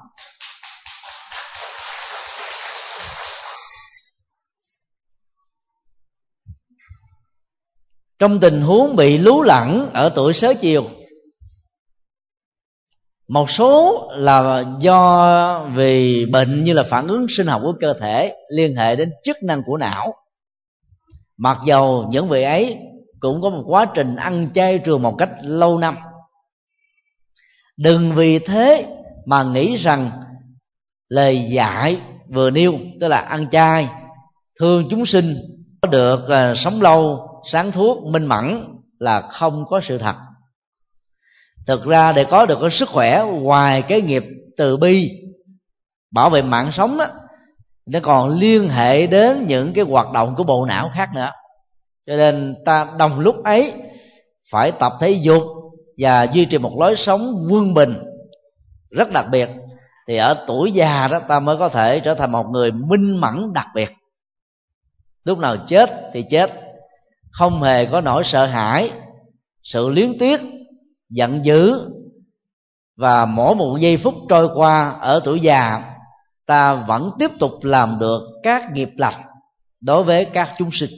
Trong tình huống bị lú lẫn ở tuổi xế chiều, một số là do vì bệnh như là phản ứng sinh học của cơ thể liên hệ đến chức năng của não. Mặc dầu những vị ấy cũng có một quá trình ăn chay trường một cách lâu năm. Đừng vì thế mà nghĩ rằng lời dạy vừa nêu, tức là ăn chay, thương chúng sinh, có được uh, sống lâu, sáng suốt, minh mẫn, là không có sự thật. Thực ra để có được cái sức khỏe, ngoài cái nghiệp từ bi bảo vệ mạng sống đó, nó còn liên hệ đến những cái hoạt động của bộ não khác nữa. Cho nên ta đồng lúc ấy phải tập thể dục và duy trì một lối sống quân bình rất đặc biệt, thì ở tuổi già đó ta mới có thể trở thành một người minh mẫn đặc biệt. Lúc nào chết thì chết, không hề có nỗi sợ hãi, sự liếng tiếc, giận dữ. Và mỗi một giây phút trôi qua ở tuổi già, ta vẫn tiếp tục làm được các nghiệp lành đối với các chúng sinh.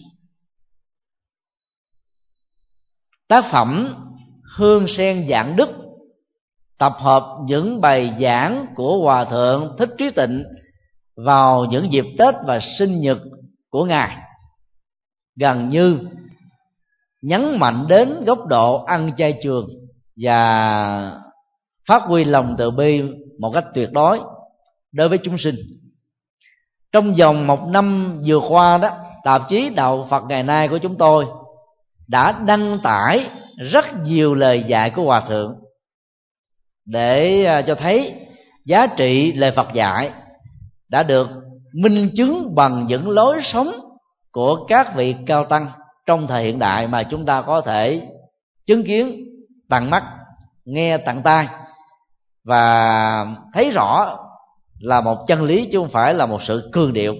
Tác phẩm Hương Sen Dạng Đức tập hợp những bài giảng của Hòa Thượng Thích Trí Tịnh vào những dịp Tết và sinh nhật của Ngài, gần như nhấn mạnh đến góc độ ăn chay trường và phát huy lòng từ bi một cách tuyệt đối đối với chúng sinh. Trong vòng một năm vừa qua đó, tạp chí Đạo Phật Ngày Nay của chúng tôi đã đăng tải rất nhiều lời dạy của Hòa Thượng để cho thấy giá trị lời Phật dạy đã được minh chứng bằng những lối sống của các vị cao tăng trong thời hiện đại mà chúng ta có thể chứng kiến tận mắt, nghe tận tai và thấy rõ là một chân lý chứ không phải là một sự cường điệu.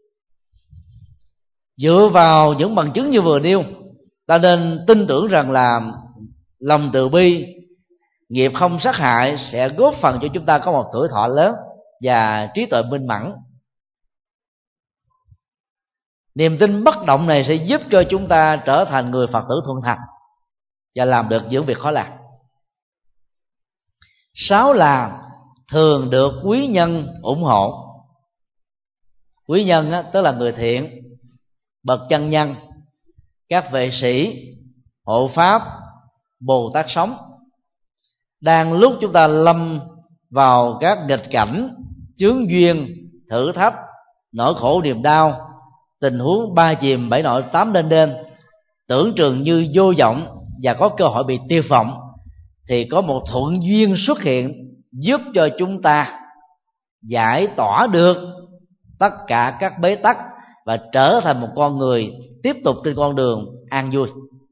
Dựa vào những bằng chứng như vừa nêu, ta nên tin tưởng rằng là lòng từ bi, nghiệp không sát hại sẽ góp phần cho chúng ta có một tuổi thọ lớn và trí tuệ minh mẫn. Niềm tin bất động này sẽ giúp cho chúng ta trở thành người Phật tử thuần thành và làm được những việc khó làm. Sáu là thường được quý nhân ủng hộ. Quý nhân á, tức là người thiện, bậc chân nhân, các vệ sĩ, hộ pháp, Bồ Tát sống. Đang lúc chúng ta lâm vào các nghịch cảnh, chướng duyên, thử thách, nỗi khổ niềm đau, tình huống ba chìm bảy nổi tám đên đên, tưởng chừng như vô vọng và có cơ hội bị tiêu vọng, thì có một thuận duyên xuất hiện giúp cho chúng ta giải tỏa được tất cả các bế tắc và trở thành một con người tiếp tục trên con đường an vui.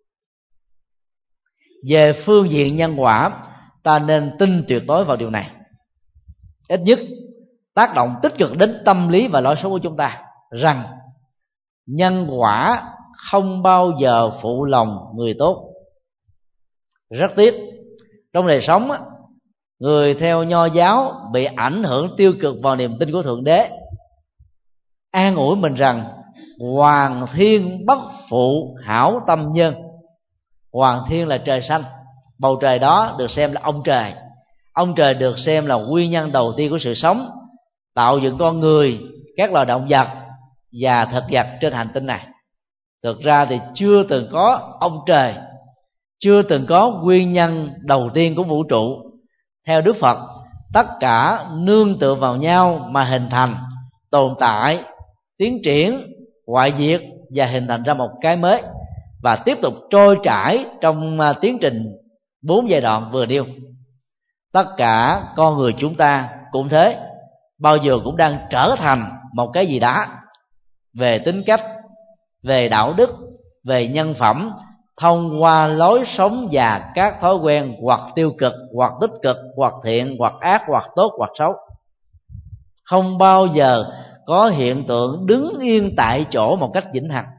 Về phương diện nhân quả, ta nên tin tuyệt đối vào điều này. Ít nhất tác động tích cực đến tâm lý và lối sống của chúng ta, rằng nhân quả không bao giờ phụ lòng người tốt. Rất tiếc, trong đời sống, người theo Nho giáo bị ảnh hưởng tiêu cực vào niềm tin của Thượng Đế, an ủi mình rằng Hoàng thiên bất phụ hảo tâm nhân. Hoàng thiên là trời xanh, bầu trời đó được xem là ông trời. Ông trời được xem là nguyên nhân đầu tiên của sự sống, tạo dựng con người, các loài động vật và thực vật trên hành tinh này. Thực ra thì chưa từng có ông trời, chưa từng có nguyên nhân đầu tiên của vũ trụ. Theo Đức Phật, tất cả nương tựa vào nhau mà hình thành, tồn tại, tiến triển, hoại diệt và hình thành ra một cái mới, và tiếp tục trôi chảy trong tiến trình bốn giai đoạn vừa nêu. Tất cả con người chúng ta cũng thế, bao giờ cũng đang trở thành một cái gì đó về tính cách, về đạo đức, về nhân phẩm, thông qua lối sống và các thói quen hoặc tiêu cực, hoặc tích cực, hoặc thiện, hoặc ác, hoặc tốt, hoặc xấu. Không bao giờ có hiện tượng đứng yên tại chỗ một cách vĩnh hằng.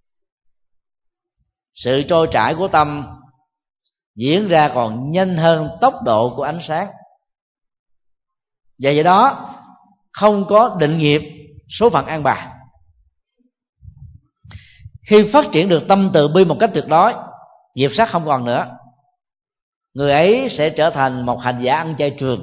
Sự trôi chảy của tâm diễn ra còn nhanh hơn tốc độ của ánh sáng. Và vậy đó, không có định nghiệp, số phận an bài. Khi phát triển được tâm từ bi một cách tuyệt đối, nghiệp sát không còn nữa, người ấy sẽ trở thành một hành giả ăn chay trường.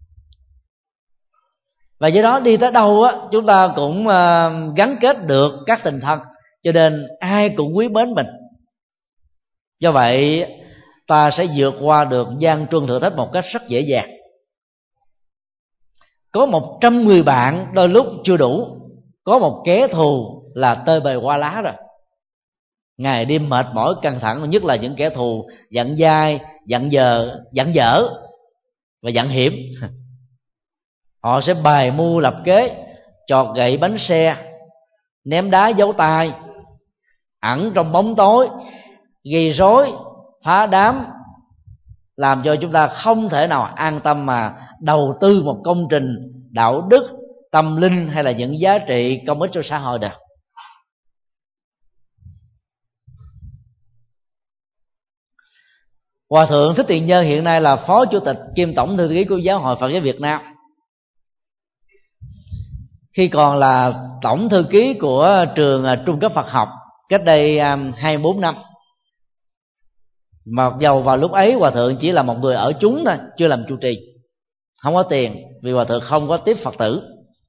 Và do đó đi tới đâu á, chúng ta cũng gắn kết được các tình thân, cho nên ai cũng quý mến mình. Do vậy ta sẽ vượt qua được gian truân thử thách một cách rất dễ dàng. Có một trăm người bạn đôi lúc chưa đủ, có một kẻ thù là tơi bời qua lá rồi. ngày đêm mệt mỏi căng thẳng, nhất là những kẻ thù giận dai, giận dờ, giận dở và giận hiểm. Họ sẽ bày mưu lập kế, chọt gậy bánh xe, ném đá giấu tay, ẩn trong bóng tối, gây rối, phá đám, làm cho chúng ta không thể nào an tâm mà đầu tư một công trình đạo đức, tâm linh hay là những giá trị công ích cho xã hội được. Hòa thượng Thích Tiền Nhân hiện nay là Phó Chủ tịch kiêm Tổng thư ký của Giáo hội Phật giáo Việt Nam. Khi còn là Tổng thư ký của trường Trung cấp Phật học cách đây hai mươi bốn năm, mặc dầu vào lúc ấy Hòa thượng chỉ là một người ở chúng thôi, chưa làm trụ trì, không có tiền, vì Hòa thượng không có tiếp Phật tử.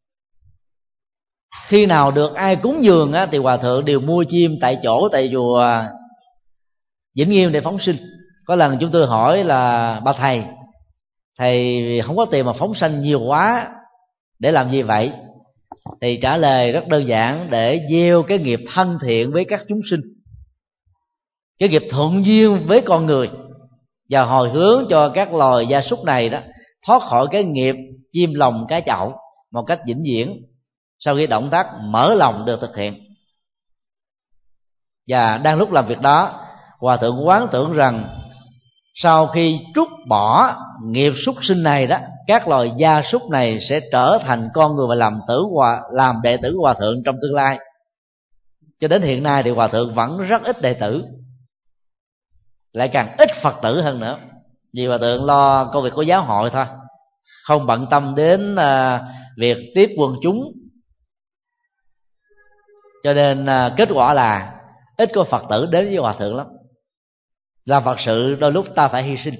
Khi nào được ai cúng dường á, thì Hòa thượng đều mua chim tại chỗ tại chùa Vĩnh Nghiêm để phóng sinh. Có lần chúng tôi hỏi là: bà thầy, thầy không có tiền mà phóng sanh nhiều quá, để làm gì vậy? Thì trả lời rất đơn giản: để gieo cái nghiệp thân thiện với các chúng sinh, cái nghiệp thuận duyên với con người, và hồi hướng cho các loài gia súc này đó thoát khỏi cái nghiệp chim lồng cá chậu một cách vĩnh viễn, sau khi động tác mở lòng được thực hiện. Và đang lúc làm việc đó, Hòa thượng quán tưởng rằng sau khi trút bỏ nghiệp súc sinh này đó, các loài gia súc này sẽ trở thành con người và làm tử hòa, làm đệ tử của Hòa thượng trong tương lai. Cho đến hiện nay thì Hòa thượng vẫn rất ít đệ tử, lại càng ít Phật tử hơn nữa, vì Hòa thượng lo công việc của giáo hội thôi, không bận tâm đến uh, việc tiếp quần chúng. Cho nên uh, kết quả là ít có Phật tử đến với Hòa thượng lắm. Làm Phật sự đôi lúc ta phải hy sinh.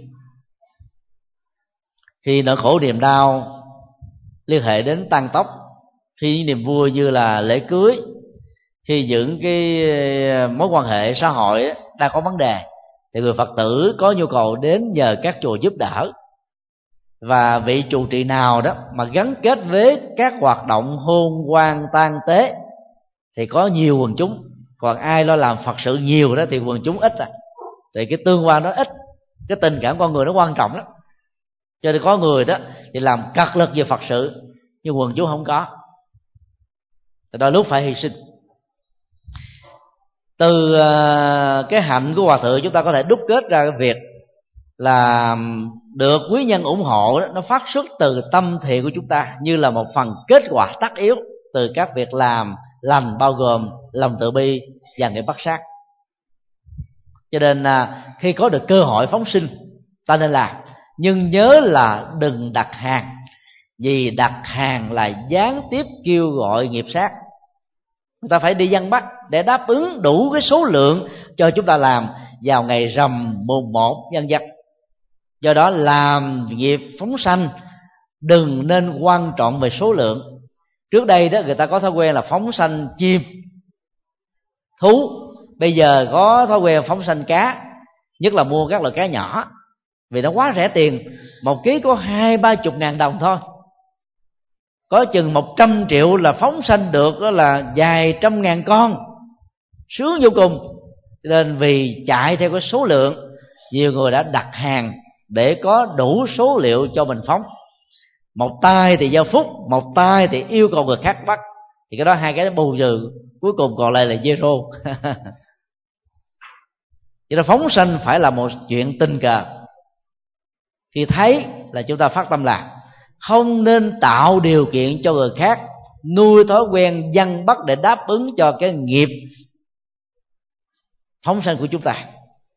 Khi nỗi khổ niềm đau liên hệ đến tăng tóc, khi niềm vui như là lễ cưới, khi những cái mối quan hệ xã hội đang có vấn đề, thì người Phật tử có nhu cầu đến nhờ các chùa giúp đỡ. Và vị trụ trì nào đó mà gắn kết với các hoạt động hôn quan tang tế thì có nhiều quần chúng. Còn ai lo làm Phật sự nhiều đó thì quần chúng ít à. Thì cái tương quan đó ít, cái tình cảm con người nó quan trọng lắm. Cho nên có người đó thì làm cật lực về Phật sự, nhưng quần chúng không có, thì đôi lúc phải hy sinh. Từ cái hạnh của Hòa thượng chúng ta có thể đúc kết ra cái việc là được quý nhân ủng hộ đó, nó phát xuất từ tâm thiện của chúng ta, như là một phần kết quả tất yếu từ các việc làm lành, bao gồm lòng từ bi và nghiệp bắt sát. Cho nên khi có được cơ hội phóng sinh, ta nên làm, nhưng nhớ là đừng đặt hàng, vì đặt hàng là gián tiếp kêu gọi nghiệp sát. Người ta phải đi dân bắt để đáp ứng đủ cái số lượng cho chúng ta làm vào ngày rằm mùng một nhân dân. Do đó làm nghiệp phóng sanh đừng nên quan trọng về số lượng. Trước đây đó người ta có thói quen là phóng sanh chim, thú. Bây giờ có thói quen phóng sanh cá, nhất là mua các loại cá nhỏ, vì nó quá rẻ tiền. Một ký có hai ba chục ngàn đồng thôi, có chừng một trăm triệu là phóng sanh được, đó là vài trăm ngàn con, sướng vô cùng. Nên vì chạy theo cái số lượng, nhiều người đã đặt hàng để có đủ số liệu cho mình phóng. Một tay thì giao phúc, một tay thì yêu cầu người khác bắt, thì cái đó hai cái bù trừ, cuối cùng còn lại là zero. Vậy là phóng sanh phải là một chuyện tình cờ. Khi thấy là chúng ta phát tâm làm, không nên tạo điều kiện cho người khác nuôi thói quen dân bắt để đáp ứng cho cái nghiệp phóng sanh của chúng ta.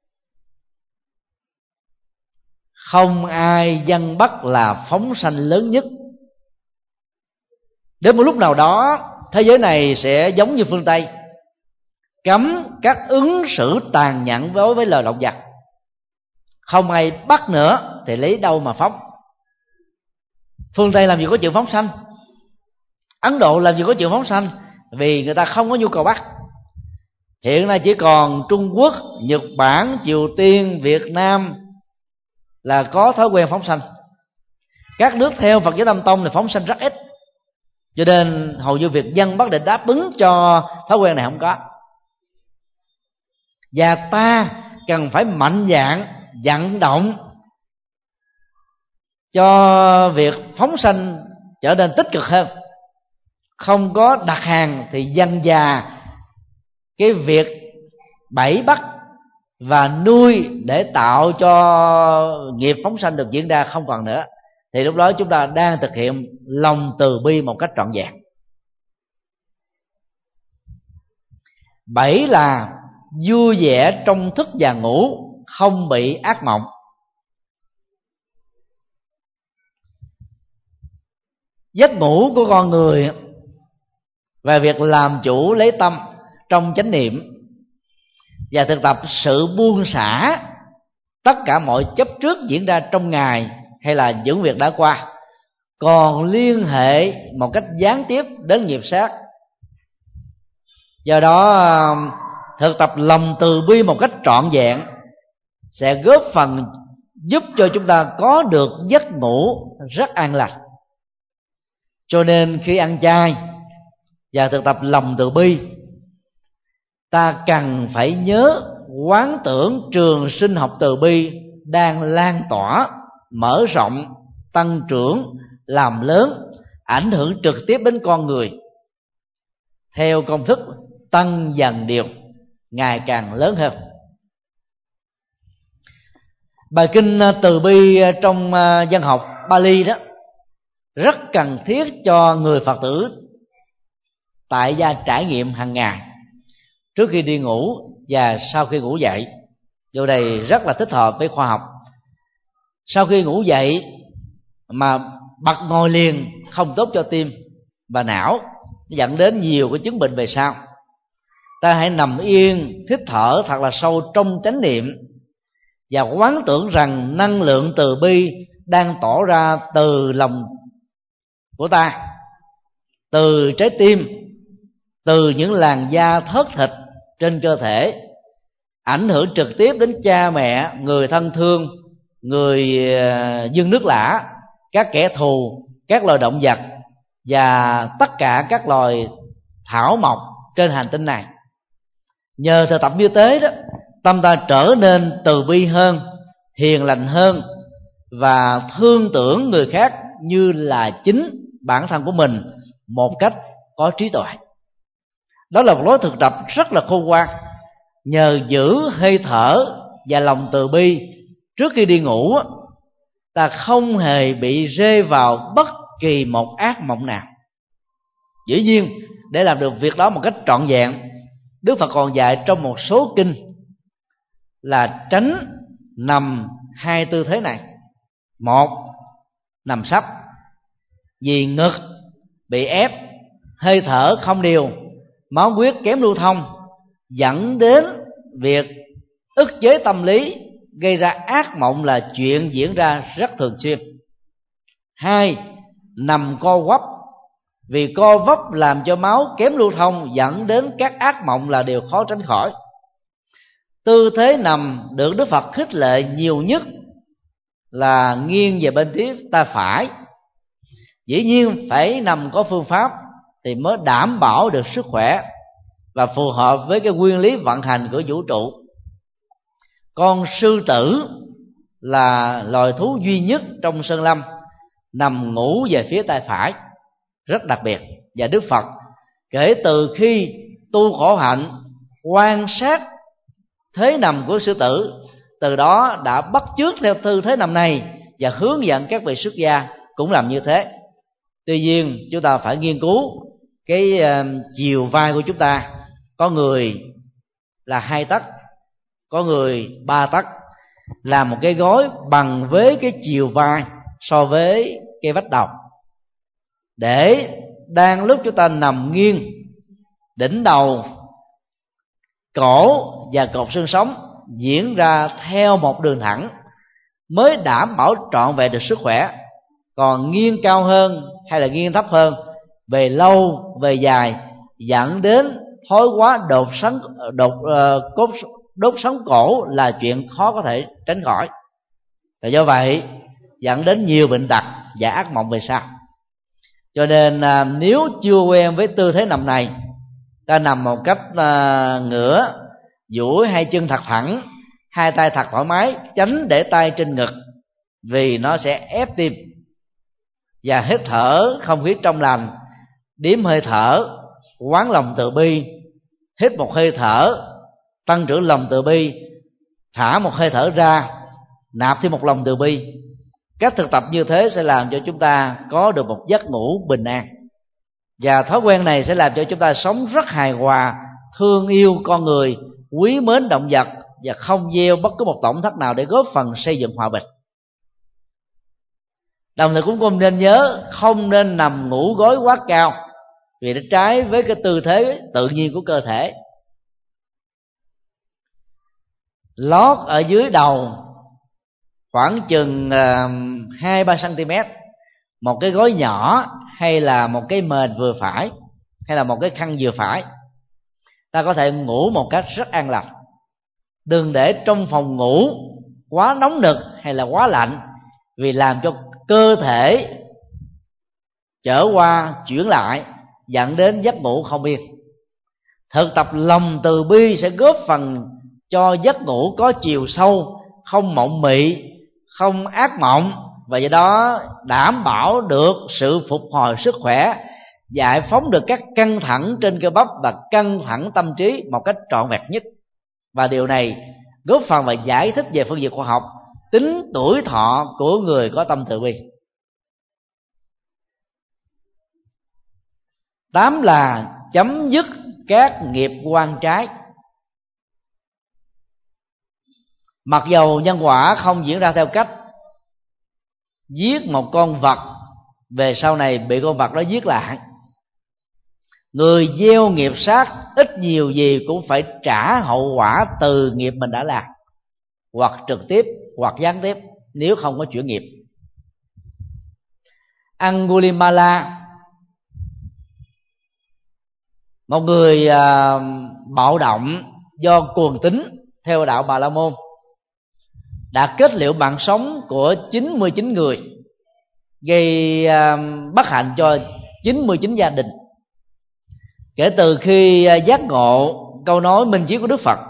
Không ai dân bắt là phóng sanh lớn nhất. Đến một lúc nào đó, thế giới này sẽ giống như phương Tây, cấm các ứng xử tàn nhẫn đối với loài động vật. Không ai bắt nữa thì lấy đâu mà phóng. Phương Tây làm gì có chuyện phóng sanh, Ấn Độ làm gì có chuyện phóng sanh, vì người ta không có nhu cầu bắt. Hiện nay chỉ còn Trung Quốc, Nhật Bản, Triều Tiên, Việt Nam là có thói quen phóng sanh. Các nước theo Phật giáo Nam Tông thì phóng sanh rất ít, cho nên hầu như việc dân bắt để đáp ứng cho thói quen này không có. Và ta cần phải mạnh dạn vận động cho việc phóng sanh trở nên tích cực hơn. Không có đặt hàng thì dần dà cái việc bẫy bắt và nuôi để tạo cho nghiệp phóng sanh được diễn ra không còn nữa. Thì lúc đó chúng ta đang thực hiện lòng từ bi một cách trọn vẹn. Bảy là vui vẻ trong thức và ngủ, không bị ác mộng. Giấc ngủ của con người và việc làm chủ lấy tâm trong chánh niệm và thực tập sự buông xả tất cả mọi chấp trước diễn ra trong ngày hay là những việc đã qua, còn liên hệ một cách gián tiếp đến nghiệp sát. Do đó thực tập lòng từ bi một cách trọn vẹn sẽ góp phần giúp cho chúng ta có được giấc ngủ rất an lành. Cho nên khi ăn chay và thực tập lòng từ bi, ta cần phải nhớ quán tưởng trường sinh học từ bi đang lan tỏa, mở rộng, tăng trưởng, làm lớn, ảnh hưởng trực tiếp đến con người theo công thức tăng dần điều, ngày càng lớn hơn. Bài kinh từ bi trong văn học Pali đó rất cần thiết cho người Phật tử tại gia trải nghiệm hàng ngày trước khi đi ngủ và sau khi ngủ dậy. Điều này rất là thích hợp với khoa học. Sau khi ngủ dậy mà bật ngồi liền không tốt cho tim và não, dẫn đến nhiều cái chứng bệnh về sau. Ta hãy nằm yên, hít thở thật là sâu trong chánh niệm và quán tưởng rằng năng lượng từ bi đang tỏ ra từ lòng của ta, từ trái tim, từ những làn da thớt thịt trên cơ thể, ảnh hưởng trực tiếp đến cha mẹ, người thân thương, người dân nước lã, các kẻ thù, các loài động vật và tất cả các loài thảo mộc trên hành tinh này. Nhờ thực tập như thế đó, tâm ta trở nên từ bi hơn, hiền lành hơn và thương tưởng người khác như là chính bản thân của mình một cách có trí tuệ. Đó là một lối thực tập rất là khôn ngoan. Nhờ giữ hơi thở và lòng từ bi trước khi đi ngủ, ta không hề bị rơi vào bất kỳ một ác mộng nào. Dĩ nhiên, để làm được việc đó một cách trọn vẹn, Đức Phật còn dạy trong một số kinh là tránh nằm hai tư thế này. Một, nằm sấp, vì ngực bị ép, hơi thở không đều, máu huyết kém lưu thông, dẫn đến việc ức chế tâm lý, gây ra ác mộng là chuyện diễn ra rất thường xuyên. Hai, nằm co quắp, vì co vấp làm cho máu kém lưu thông, dẫn đến các ác mộng là điều khó tránh khỏi. Tư thế nằm được Đức Phật khích lệ nhiều nhất là nghiêng về bên phía tay phải. Dĩ nhiên phải nằm có phương pháp thì mới đảm bảo được sức khỏe và phù hợp với cái nguyên lý vận hành của vũ trụ. Con sư tử là loài thú duy nhất trong sơn lâm nằm ngủ về phía tay phải, rất đặc biệt. Và Đức Phật kể từ khi tu khổ hạnh quan sát thế nằm của sư tử, từ đó đã bắt chước theo tư thế nằm này và hướng dẫn các vị xuất gia cũng làm như thế. Tuy nhiên chúng ta phải nghiên cứu cái uh, chiều vai của chúng ta. Có người là hai tấc, có người ba tấc, làm một cái gối bằng với cái chiều vai so với cái vách đầu, để đang lúc chúng ta nằm nghiêng, đỉnh đầu, cổ và cột xương sống diễn ra theo một đường thẳng mới đảm bảo trọn vẹn được sức khỏe. Còn nghiêng cao hơn hay là nghiêng thấp hơn, về lâu về dài dẫn đến thói quá đột sống đột uh, cốt đốt sống cổ là chuyện khó có thể tránh khỏi. Và do vậy dẫn đến nhiều bệnh tật và ác mộng về sau. Cho nên uh, nếu chưa quen với tư thế nằm này, ta nằm một cách uh, ngửa duỗi hai chân thật thẳng, hai tay thật thoải mái, tránh để tay trên ngực vì nó sẽ ép tim. Và hít thở không khí trong lành, đếm hơi thở, quán lòng từ bi, hít một hơi thở, tăng trưởng lòng từ bi, thả một hơi thở ra, nạp thêm một lòng từ bi. Các thực tập như thế sẽ làm cho chúng ta có được một giấc ngủ bình an, và thói quen này sẽ làm cho chúng ta sống rất hài hòa, thương yêu con người, quý mến động vật, và không gieo bất cứ một tổn thất nào để góp phần xây dựng hòa bình. Đồng thời cũng cũng nên nhớ không nên nằm ngủ gối quá cao, vì nó trái với cái tư thế tự nhiên của cơ thể. Lót ở dưới đầu khoảng chừng hai ba cm, một cái gối nhỏ hay là một cái mền vừa phải, hay là một cái khăn vừa phải, ta có thể ngủ một cách rất an lành. Đừng để trong phòng ngủ quá nóng nực hay là quá lạnh, vì làm cho cơ thể trở qua chuyển lại, dẫn đến giấc ngủ không yên. Thực tập lòng từ bi sẽ góp phần cho giấc ngủ có chiều sâu, không mộng mị, không ác mộng, và do đó đảm bảo được sự phục hồi sức khỏe, giải phóng được các căng thẳng trên cơ bắp và căng thẳng tâm trí một cách trọn vẹn nhất. Và điều này góp phần vào giải thích về phương diện khoa học tính tuổi thọ của người có tâm từ bi. Tám là chấm dứt các nghiệp oan trái. Mặc dầu nhân quả không diễn ra theo cách giết một con vật về sau này bị con vật đó giết lại, người gieo nghiệp sát ít nhiều gì cũng phải trả hậu quả từ nghiệp mình đã làm, hoặc trực tiếp hoặc gián tiếp, nếu không có chuyển nghiệp. Angulimala, một người à, bạo động do cuồng tín theo đạo Bà La Môn, đã kết liễu mạng sống của chín mươi chín người, gây à, bất hạnh cho chín mươi chín gia đình. Kể từ khi à, giác ngộ câu nói minh triết của Đức Phật,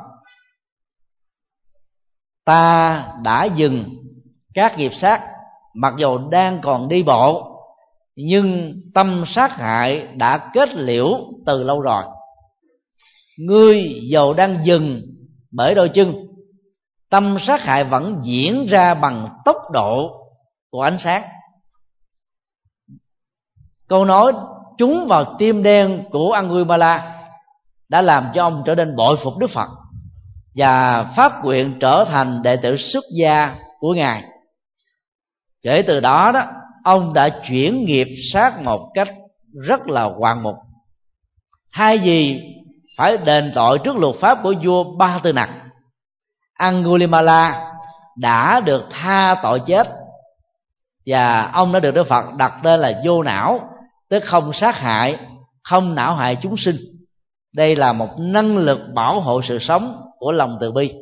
ta đã dừng các nghiệp sát, mặc dù đang còn đi bộ, nhưng tâm sát hại đã kết liễu từ lâu rồi. Ngươi dầu đang dừng bởi đôi chân, tâm sát hại vẫn diễn ra bằng tốc độ của ánh sáng. Câu nói trúng vào tim đen của Angulimala đã làm cho ông trở nên bội phục Đức Phật và phát nguyện trở thành đệ tử xuất gia của Ngài. Kể từ đó đó, ông đã chuyển nghiệp sát một cách rất là ngoạn mục. Thay vì phải đền tội trước luật pháp của vua Ba Tư Nặc, Angulimala đã được tha tội chết, và ông đã được Đức Phật đặt tên là vô não, tức không sát hại, không não hại chúng sinh. Đây là một năng lực bảo hộ sự sống của lòng từ bi.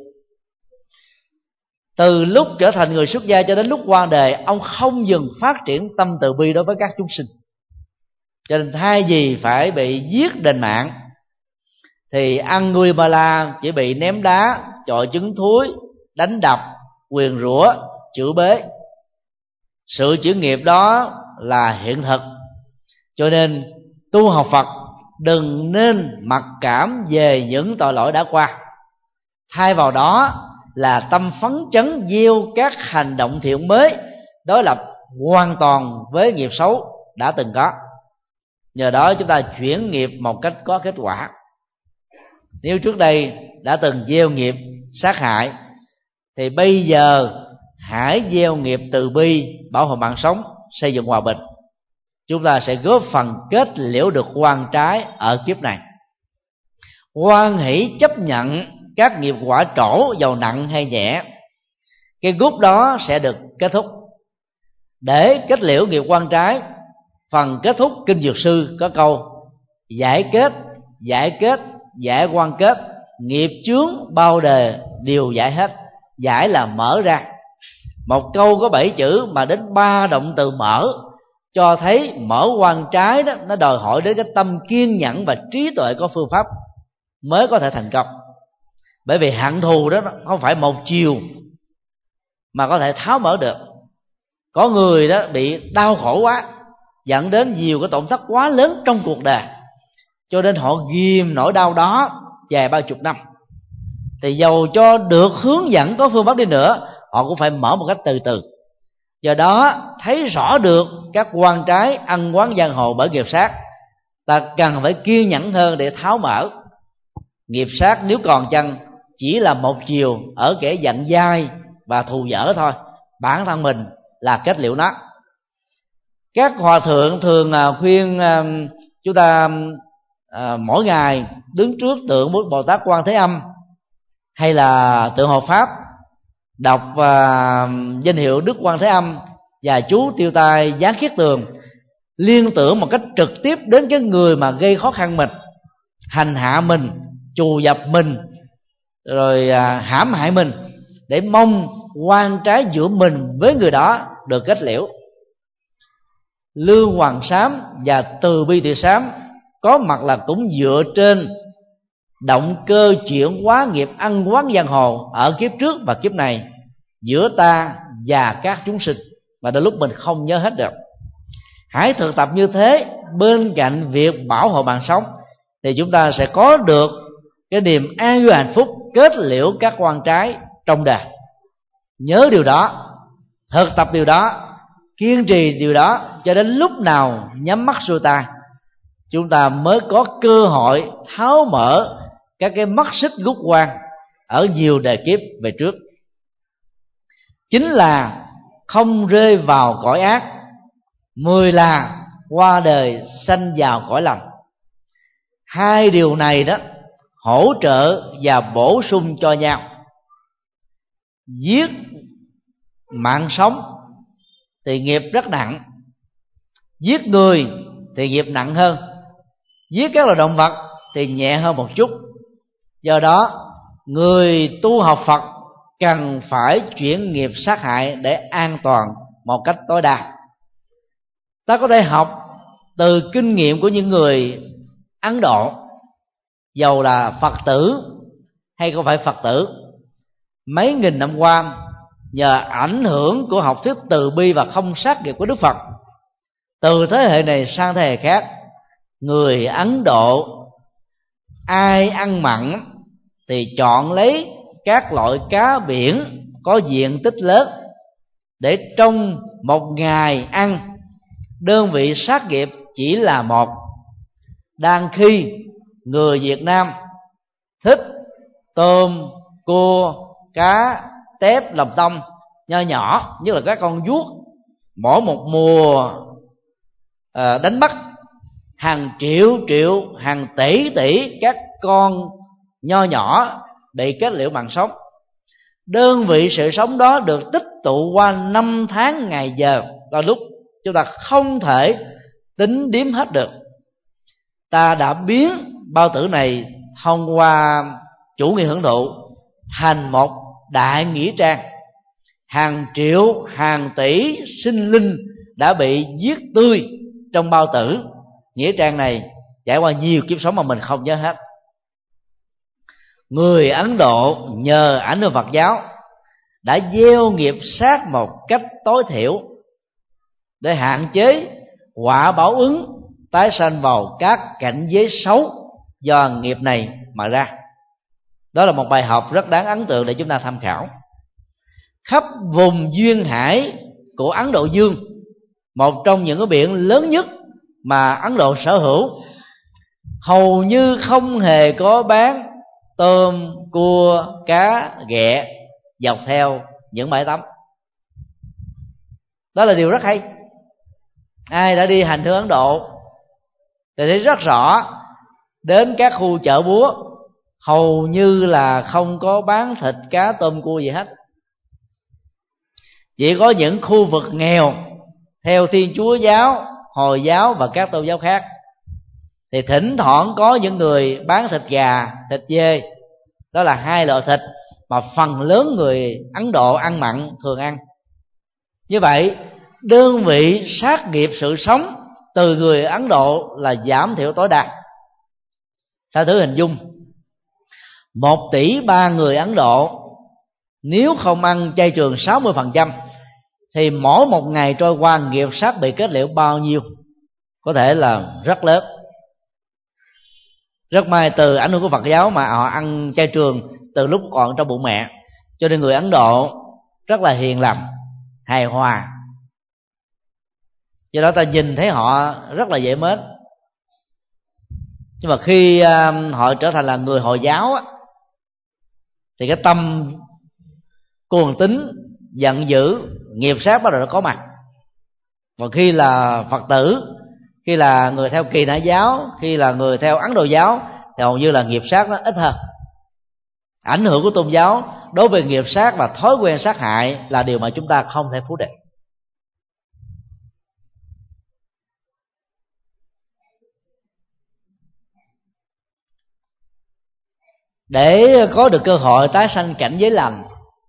Từ lúc trở thành người xuất gia cho đến lúc qua đời, ông không dừng phát triển tâm từ bi đối với các chúng sinh. Cho nên thay vì phải bị giết đền mạng, thì Angulimala chỉ bị ném đá, chọi trứng thúi, đánh đập, nguyền rủa, chửi bới. Sự chuyển nghiệp đó là hiện thực. Cho nên tu học Phật đừng nên mặc cảm về những tội lỗi đã qua, thay vào đó là tâm phấn chấn gieo các hành động thiện mới, đối lập hoàn toàn với nghiệp xấu đã từng có. Nhờ đó chúng ta chuyển nghiệp một cách có kết quả. Nếu trước đây đã từng gieo nghiệp sát hại, thì bây giờ hãy gieo nghiệp từ bi, bảo hộ mạng sống, xây dựng hòa bình. Chúng ta sẽ góp phần kết liễu được oan trái ở kiếp này. Hoan hỷ chấp nhận các nghiệp quả trổ, dầu nặng hay nhẹ, cái gút đó sẽ được kết thúc. Để kết liễu nghiệp oan trái, phần kết thúc kinh Dược Sư có câu: giải kết, giải kết, giải quan kết, nghiệp chướng bao đời đều giải hết. Giải là mở ra. Một câu có bảy chữ mà đến ba động từ mở, cho thấy mở quan trái đó, nó đòi hỏi đến cái tâm kiên nhẫn và trí tuệ có phương pháp mới có thể thành công. Bởi vì hận thù đó không phải một chiều mà có thể tháo mở được. Có người đó bị đau khổ quá, dẫn đến nhiều cái tổn thất quá lớn trong cuộc đời, cho nên họ ghim nỗi đau đó dài bao chục năm. Thì dầu cho được hướng dẫn có phương pháp đi nữa, họ cũng phải mở một cách từ từ. Do đó thấy rõ được các quan trái ăn quán giang hồ bởi nghiệp sát, ta cần phải kiên nhẫn hơn để tháo mở. Nghiệp sát nếu còn chăng chỉ là một chiều ở kẻ giận dai và thù dở thôi, bản thân mình là kết liễu nó. Các hòa thượng thường khuyên chúng ta à, mỗi ngày đứng trước tượng Bồ Tát Quan Thế Âm hay là tượng Hộ Pháp, đọc à, danh hiệu Đức Quan Thế Âm và chú tiêu tai giáng khiết tường, liên tưởng một cách trực tiếp đến cái người mà gây khó khăn mình, hành hạ mình, trù dập mình, rồi à, hãm hại mình, để mong oan trái giữa mình với người đó được kết liễu. Lương Hoàng Sám và Từ Bi Thị Sám có mặt là cũng dựa trên động cơ chuyển hóa nghiệp ăn quán giang hồ ở kiếp trước và kiếp này giữa ta và các chúng sinh, mà đến lúc mình không nhớ hết được. Hãy thực tập như thế, bên cạnh việc bảo hộ mạng sống thì chúng ta sẽ có được cái niềm an vui hạnh phúc kết liễu các quan trái trong đời. Nhớ điều đó, thực tập điều đó, kiên trì điều đó, cho đến lúc nào nhắm mắt xuôi tay, chúng ta mới có cơ hội tháo mở các cái mắt xích gút quan ở nhiều đời kiếp về trước. Chính là không rơi vào cõi ác, mười là qua đời sanh vào cõi lành. Hai điều này đó hỗ trợ và bổ sung cho nhau. Giết mạng sống thì nghiệp rất nặng, giết người thì nghiệp nặng hơn, giết các loài động vật thì nhẹ hơn một chút. Do đó người tu học Phật cần phải chuyển nghiệp sát hại để an toàn một cách tối đa. Ta có thể học từ kinh nghiệm của những người Ấn Độ, dầu là Phật tử hay không phải Phật tử, mấy nghìn năm qua nhờ ảnh hưởng của học thuyết từ bi và không sát nghiệp của Đức Phật, từ thế hệ này sang thế hệ khác, người Ấn Độ ai ăn mặn thì chọn lấy các loại cá biển có diện tích lớn để trong một ngày ăn, đơn vị sát nghiệp chỉ là một. Đang khi người Việt Nam thích tôm, cua, cá, tép, lòng tông nho nhỏ, như là các con vuốt, mỗi một mùa à, đánh bắt hàng triệu triệu, hàng tỷ tỷ các con nho nhỏ bị kết liễu mạng sống. Đơn vị sự sống đó được tích tụ qua năm tháng ngày giờ, đôi lúc chúng ta không thể tính đếm hết được. Ta đã biến bao tử này thông qua chủ nghĩa hưởng thụ thành một đại nghĩa trang. Hàng triệu, hàng tỷ sinh linh đã bị giết tươi trong bao tử nghĩa trang này, trải qua nhiều kiếp sống mà mình không nhớ hết. Người Ấn Độ nhờ ảnh hưởng Phật giáo đã gieo nghiệp sát một cách tối thiểu để hạn chế quả báo ứng tái sanh vào các cảnh giới xấu do nghiệp này mà ra. Đó là một bài học rất đáng ấn tượng để chúng ta tham khảo. Khắp vùng duyên hải của Ấn Độ Dương, một trong những cái biển lớn nhất mà Ấn Độ sở hữu, hầu như không hề có bán tôm, cua, cá, ghẹ dọc theo những bãi tắm. Đó là điều rất hay. Ai đã đi hành hương Ấn Độ thì thấy rất rõ, đến các khu chợ búa hầu như là không có bán thịt cá tôm cua gì hết. Chỉ có những khu vực nghèo theo Thiên Chúa giáo, Hồi giáo và các tôn giáo khác thì thỉnh thoảng có những người bán thịt gà, thịt dê. Đó là hai loại thịt mà phần lớn người Ấn Độ ăn mặn thường ăn. Như vậy, đơn vị sát nghiệp sự sống từ người Ấn Độ là giảm thiểu tối đa. Ta thử hình dung, Một tỷ ba người Ấn Độ nếu không ăn chay trường sáu mươi phần trăm thì mỗi một ngày trôi qua nghiệp sát bị kết liễu bao nhiêu? Có thể là rất lớn. Rất may từ ảnh hưởng của Phật giáo mà họ ăn chay trường từ lúc còn trong bụng mẹ, cho nên người Ấn Độ rất là hiền lành, hài hòa. Do đó ta nhìn thấy họ rất là dễ mến. Nhưng mà khi uh, họ trở thành là người Hồi giáo á, thì cái tâm cuồng tín, giận dữ, nghiệp sát bắt đầu nó có mặt. Còn khi là Phật tử, khi là người theo Kỳ Nã giáo, khi là người theo Ấn Độ giáo thì hầu như là nghiệp sát nó ít hơn. Ảnh hưởng của tôn giáo đối với nghiệp sát và thói quen sát hại là điều mà chúng ta không thể phủ định. Để có được cơ hội tái sanh cảnh giới lành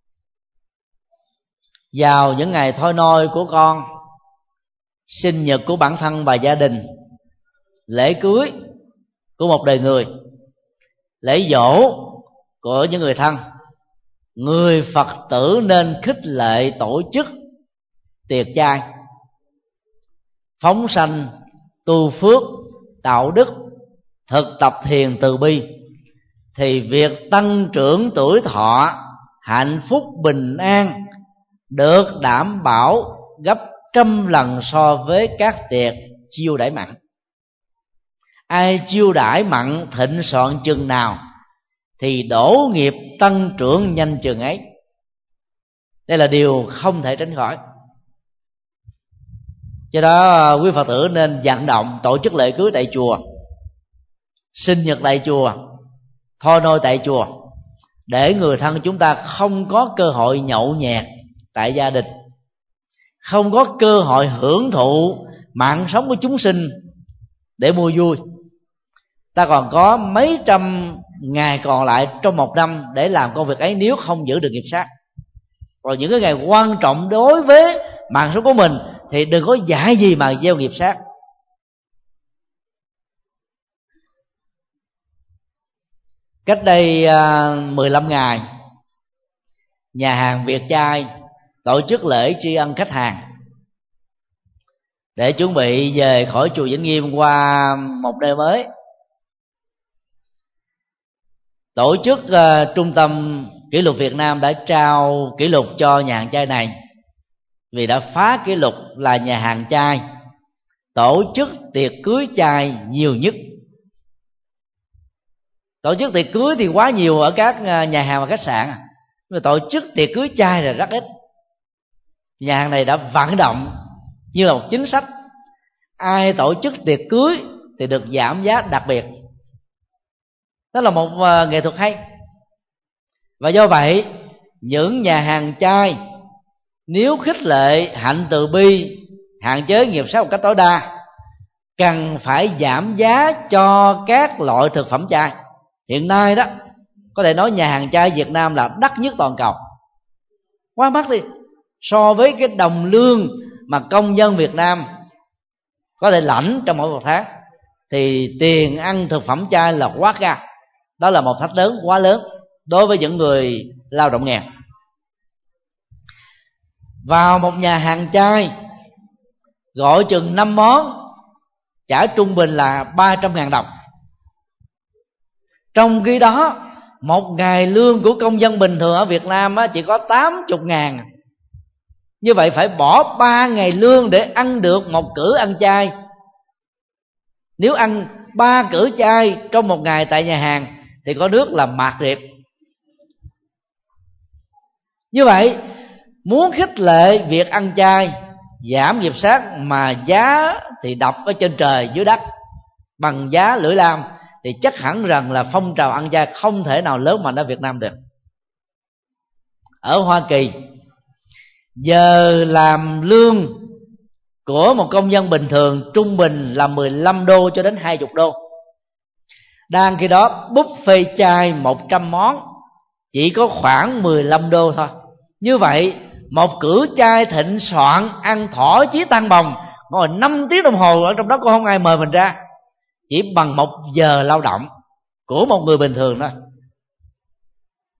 vào những ngày thôi nôi của con, sinh nhật của bản thân và gia đình, lễ cưới của một đời người, lễ giỗ của những người thân, người Phật tử nên khích lệ tổ chức tiệc chay, phóng sanh, tu phước, đạo đức, thực tập thiền từ bi, thì việc tăng trưởng tuổi thọ, hạnh phúc, bình an được đảm bảo gấp trăm lần so với các tiệc chiêu đãi mặn. Ai chiêu đãi mặn thịnh soạn chừng nào thì đổ nghiệp tăng trưởng nhanh chừng ấy. Đây là điều không thể tránh khỏi. Do đó quý Phật tử nên vận động tổ chức lễ cưới tại chùa, sinh nhật tại chùa, thôi nôi tại chùa, để người thân chúng ta không có cơ hội nhậu nhẹt tại gia đình, không có cơ hội hưởng thụ mạng sống của chúng sinh để mua vui. Ta còn có mấy trăm ngày còn lại trong một năm để làm công việc ấy nếu không giữ được nghiệp sát. Còn những cái ngày quan trọng đối với mạng sống của mình thì đừng có dại gì mà gieo nghiệp sát. Cách đây mười lăm ngày, nhà hàng Việt Chay tổ chức lễ tri ân khách hàng để chuẩn bị về khỏi chùa Vĩnh Nghiêm qua một nơi mới. Tổ chức uh, Trung tâm Kỷ lục Việt Nam đã trao kỷ lục cho nhà hàng chay này, vì đã phá kỷ lục là nhà hàng chay tổ chức tiệc cưới chay nhiều nhất. Tổ chức tiệc cưới thì quá nhiều ở các nhà hàng và khách sạn, nhưng mà tổ chức tiệc cưới chay là rất ít. Nhà hàng này đã vận động như là một chính sách, ai tổ chức tiệc cưới thì được giảm giá đặc biệt. Đó là một nghệ thuật hay. Và do vậy những nhà hàng chay nếu khích lệ hạnh từ bi, hạn chế nghiệp sát một cách tối đa, cần phải giảm giá cho các loại thực phẩm chay. Hiện nay đó có thể nói nhà hàng chay Việt Nam là đắt nhất toàn cầu, quá mắc đi. So với cái đồng lương mà công dân Việt Nam có thể lãnh trong mỗi một tháng thì tiền ăn thực phẩm chay là quá cao. Đó là một thách lớn quá lớn đối với những người lao động nghèo. Vào một nhà hàng chay gọi chừng năm món, trả trung bình là ba trăm ngàn đồng. Trong khi đó một ngày lương của công dân bình thường ở Việt Nam chỉ có tám mươi ngàn. Như vậy phải bỏ ba ngày lương để ăn được một cữ ăn chay. Nếu ăn ba cữ chay trong một ngày tại nhà hàng thì có nước là mạt riệt. Như vậy muốn khích lệ việc ăn chay, giảm nghiệp sát mà giá thì đập ở trên trời dưới đất bằng giá lưỡi lam, thì chắc hẳn rằng là phong trào ăn chay không thể nào lớn mạnh ở Việt Nam được. Ở Hoa Kỳ, giờ làm lương của một công dân bình thường trung bình là mười lăm đô cho đến hai mươi đô. Đang khi đó buffet chay một trăm món chỉ có khoảng mười lăm đô thôi. Như vậy một cữ chay thịnh soạn, ăn thỏa chí tăng bồng, ngồi năm tiếng đồng hồ ở trong đó cũng không ai mời mình ra, chỉ bằng một giờ lao động của một người bình thường thôi.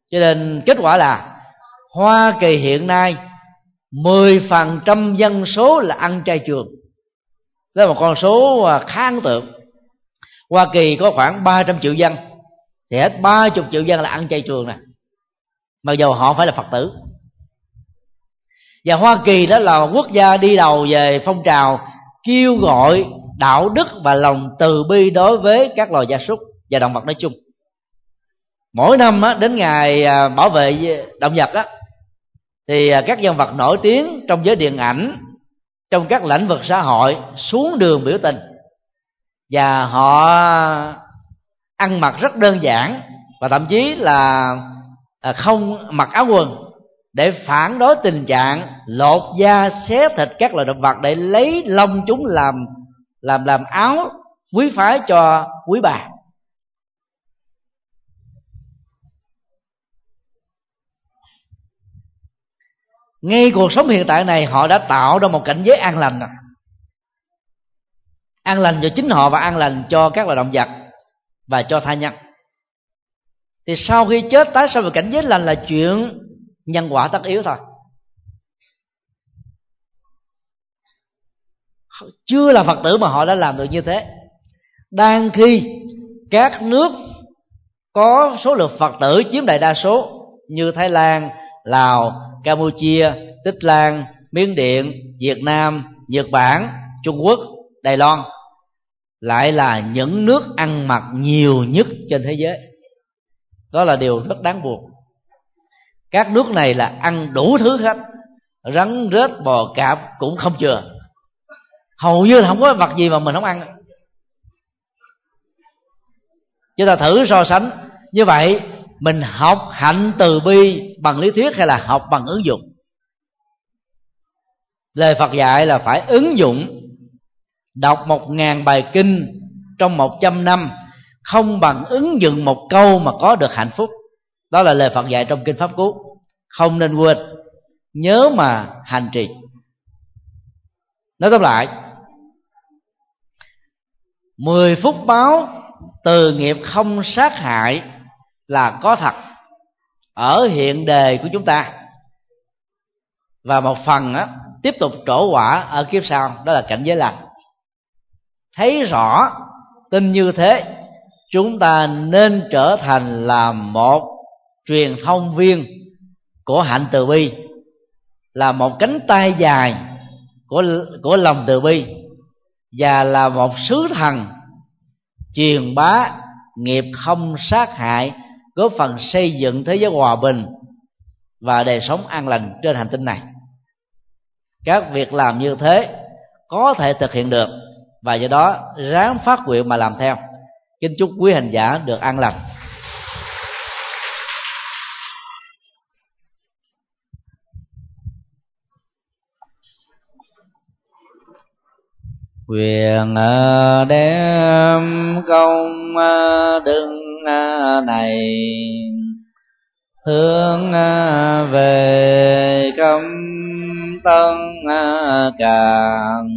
Cho nên kết quả là Hoa Kỳ hiện nay mười phần trăm dân số là ăn chay trường. Đó là một con số khá ấn tượng. Hoa Kỳ có khoảng ba trăm triệu dân, thì hết ba mươi triệu dân là ăn chay trường nè, mặc dù họ phải là Phật tử. Và Hoa Kỳ đó là quốc gia đi đầu về phong trào kêu gọi đạo đức và lòng từ bi đối với các loài gia súc và động vật nói chung. Mỗi năm á, đến ngày bảo vệ động vật á, thì các nhân vật nổi tiếng trong giới điện ảnh, trong các lĩnh vực xã hội xuống đường biểu tình, và họ ăn mặc rất đơn giản và thậm chí là không mặc áo quần để phản đối tình trạng lột da xé thịt các loài động vật để lấy lông chúng làm làm làm áo quý phái cho quý bà. Ngay cuộc sống hiện tại này họ đã tạo ra một cảnh giới an lành rồi. An lành cho chính họ và an lành cho các loài động vật và cho tha nhân. Thì sau khi chết tái sanh về cảnh giới lành là chuyện nhân quả tất yếu thôi. Chưa là Phật tử mà họ đã làm được như thế. Đang khi các nước có số lượng Phật tử chiếm đại đa số như Thái Lan, Lào, Campuchia, Tích Lan, Miến Điện, Việt Nam, Nhật Bản, Trung Quốc, Đài Loan lại là những nước ăn mặc nhiều nhất trên thế giới. Đó là điều rất đáng buồn. Các nước này là ăn đủ thứ hết, rắn rết bò cạp cũng không chừa, hầu như là không có vật gì mà mình không ăn. Chúng ta thử so sánh như vậy, mình học hạnh từ bi bằng lý thuyết hay là học bằng ứng dụng? Lời Phật dạy là phải ứng dụng. Đọc một ngàn bài kinh trong một trăm năm không bằng ứng dụng một câu mà có được hạnh phúc. Đó là lời Phật dạy trong Kinh Pháp Cú. Không nên quên, nhớ mà hành trì. Nói tóm lại, mười phút báo từ nghiệp không sát hại là có thật ở hiện đề của chúng ta, và một phần á, tiếp tục trổ quả ở kiếp sau, đó là cảnh giới lành. Thấy rõ tin như thế, chúng ta nên trở thành là một truyền thông viên của hạnh từ bi, là một cánh tay dài của, của lòng từ bi, và là một sứ thần truyền bá nghiệp không sát hại, góp phần xây dựng thế giới hòa bình và đời sống an lành trên hành tinh này. Các việc làm như thế có thể thực hiện được, và do đó ráng phát nguyện mà làm theo. Kính chúc quý hành giả được an lành. Quyền đem công đức này hướng về cấm tân càng,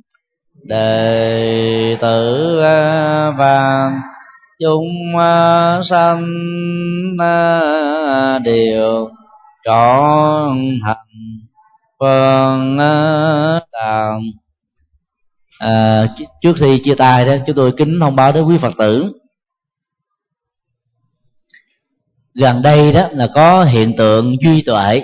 đệ tử và chúng sanh đều trọn hành phần tạng. À, trước khi chia tay đó, chúng tôi kính thông báo đến quý Phật tử, gần đây đó là có hiện tượng duy tuệ.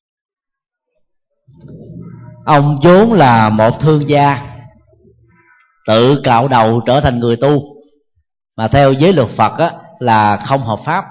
Ông vốn là một thương gia, tự cạo đầu trở thành người tu, mà theo giới luật Phật á, là không hợp pháp.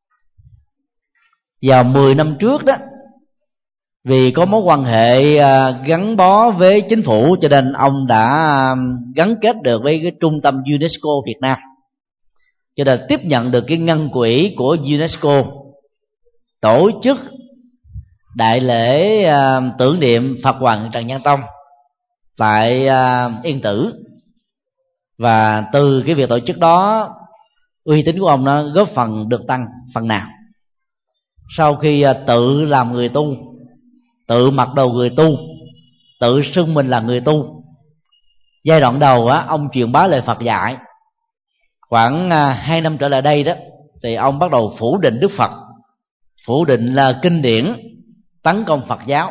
Vào mười năm trước đó, vì có mối quan hệ gắn bó với chính phủ, cho nên ông đã gắn kết được với cái trung tâm UNESCO Việt Nam, cho nên tiếp nhận được cái ngân quỹ của UNESCO, tổ chức đại lễ tưởng niệm Phật Hoàng Trần Nhân Tông tại Yên Tử. Và từ cái việc tổ chức đó, uy tín của ông nó góp phần được tăng phần nào. Sau khi tự làm người tu, tự mặc đồ người tu, tự xưng mình là người tu, giai đoạn đầu á, ông truyền bá lời Phật dạy. Khoảng hai năm trở lại đây đó, thì ông bắt đầu phủ định Đức Phật phủ định là kinh điển, tấn công Phật giáo,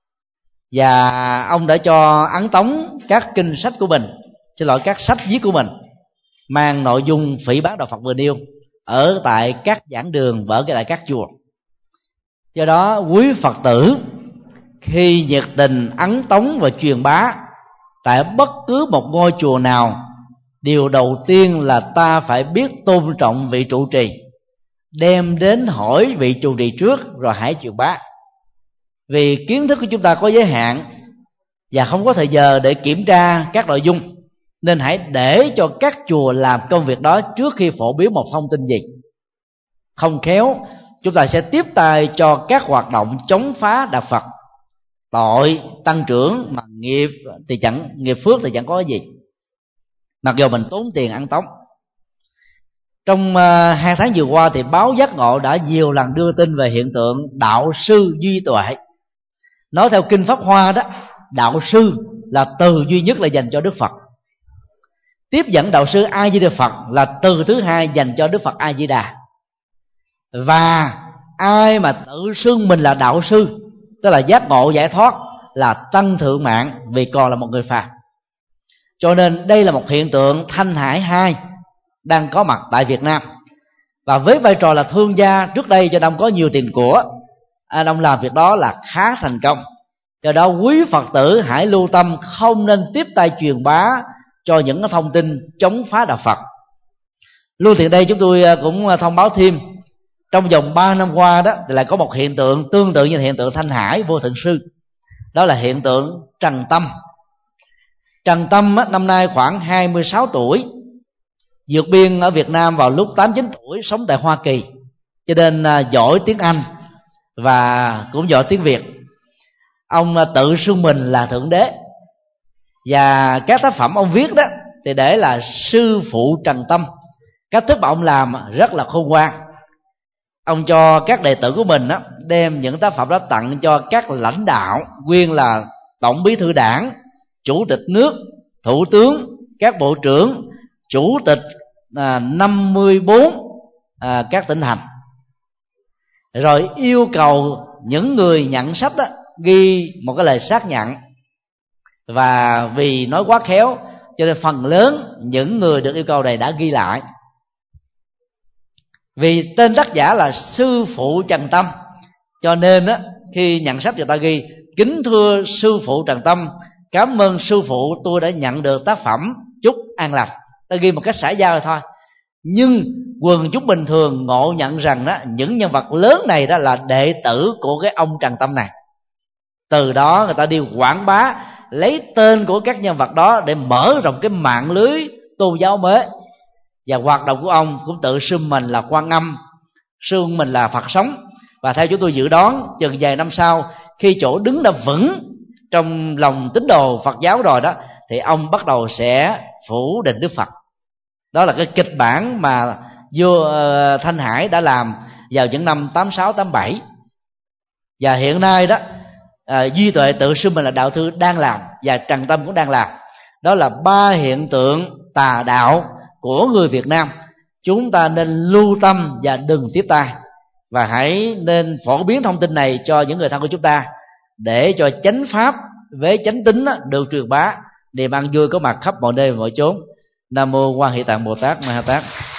và ông đã cho ấn tống các kinh sách của mình, xin lỗi các sách viết của mình mang nội dung phỉ báng đạo Phật vừa nêu ở tại các giảng đường và ở tại các chùa. Do đó quý Phật tử khi nhiệt tình ấn tống và truyền bá tại bất cứ một ngôi chùa nào, điều đầu tiên là ta phải biết tôn trọng vị trụ trì, đem đến hỏi vị trụ trì trước rồi hãy truyền bá. Vì kiến thức của chúng ta có giới hạn và không có thời giờ để kiểm tra các nội dung, nên hãy để cho các chùa làm công việc đó trước khi phổ biến một thông tin gì. Không khéo chúng ta sẽ tiếp tay cho các hoạt động chống phá đạo Phật, tội tăng trưởng mà nghiệp thì chẳng nghiệp phước thì chẳng có gì, mặc dù mình tốn tiền ăn tống. Trong uh, hai tháng vừa qua thì báo Giác Ngộ đã nhiều lần đưa tin về hiện tượng đạo sư duy tuệ. Nói theo kinh Pháp Hoa đó, đạo sư là từ duy nhất là dành cho Đức Phật. Tiếp dẫn đạo sư A Di Đà Phật là từ thứ hai dành cho Đức Phật A Di Đà. Và ai mà tự xưng mình là đạo sư, tức là giác ngộ giải thoát, là tăng thượng mạng vì còn là một người phàm. Cho nên đây là một hiện tượng thanh hải hai đang có mặt tại Việt Nam. Và với vai trò là thương gia trước đây cho ông có nhiều tiền của, anh ông làm việc đó là khá thành công. Do đó quý Phật tử hãy lưu tâm không nên tiếp tay truyền bá cho những thông tin chống phá đạo Phật. Luôn tiện đây chúng tôi cũng thông báo thêm, trong vòng ba năm qua đó thì lại có một hiện tượng tương tự như hiện tượng Thanh Hải Vô Thượng Sư. Đó là hiện tượng Trần Tâm. Trần Tâm năm nay khoảng hai mươi sáu tuổi, vượt biên ở Việt Nam vào lúc tám chín tuổi, sống tại Hoa Kỳ, cho nên giỏi tiếng Anh và cũng giỏi tiếng Việt. Ông tự xưng mình là Thượng Đế, và các tác phẩm ông viết đó thì để là sư phụ Trần Tâm. Cách thức mà ông làm rất là khôn ngoan. Ông cho các đệ tử của mình đó, đem những tác phẩm đó tặng cho các lãnh đạo, nguyên là Tổng Bí thư Đảng, Chủ tịch nước, Thủ tướng, các bộ trưởng, Chủ tịch à, năm mươi bốn à, các tỉnh thành. Rồi yêu cầu những người nhận sách đó, ghi một cái lời xác nhận. Và vì nói quá khéo cho nên phần lớn những người được yêu cầu này đã ghi lại. Vì tên tác giả là sư phụ Trần Tâm, cho nên á, khi nhận sách người ta ghi: kính thưa sư phụ Trần Tâm, cảm ơn sư phụ tôi đã nhận được tác phẩm, chúc an lành. Ta ghi một cách xã giao rồi thôi. Nhưng quần chúng bình thường ngộ nhận rằng đó, những nhân vật lớn này đó là đệ tử của cái ông Trần Tâm này. Từ đó người ta đi quảng bá, lấy tên của các nhân vật đó để mở rộng cái mạng lưới tôn giáo mới. Và hoạt động của ông cũng tự xưng mình là Quan Âm, xưng mình là Phật sống. Và theo chúng tôi dự đoán, chừng vài năm sau, khi chỗ đứng đã vững trong lòng tín đồ Phật giáo rồi đó, thì ông bắt đầu sẽ phủ định Đức Phật. Đó là cái kịch bản mà vua uh, Thanh Hải đã làm vào những năm tám sáu tám bảy. Và hiện nay đó, uh, Duy Tuệ tự xưng mình là đạo thư đang làm, và Trần Tâm cũng đang làm. Đó là ba hiện tượng tà đạo của người Việt Nam. Chúng ta nên lưu tâm và đừng tiếp tay, và hãy nên phổ biến thông tin này cho những người thân của chúng ta, để cho chánh pháp với chánh tín được truyền bá, niềm an vui có mặt khắp mọi nơi và mọi chốn. Nam mô Quan Hệ Tạng Bồ Tát Ma Ha Tát.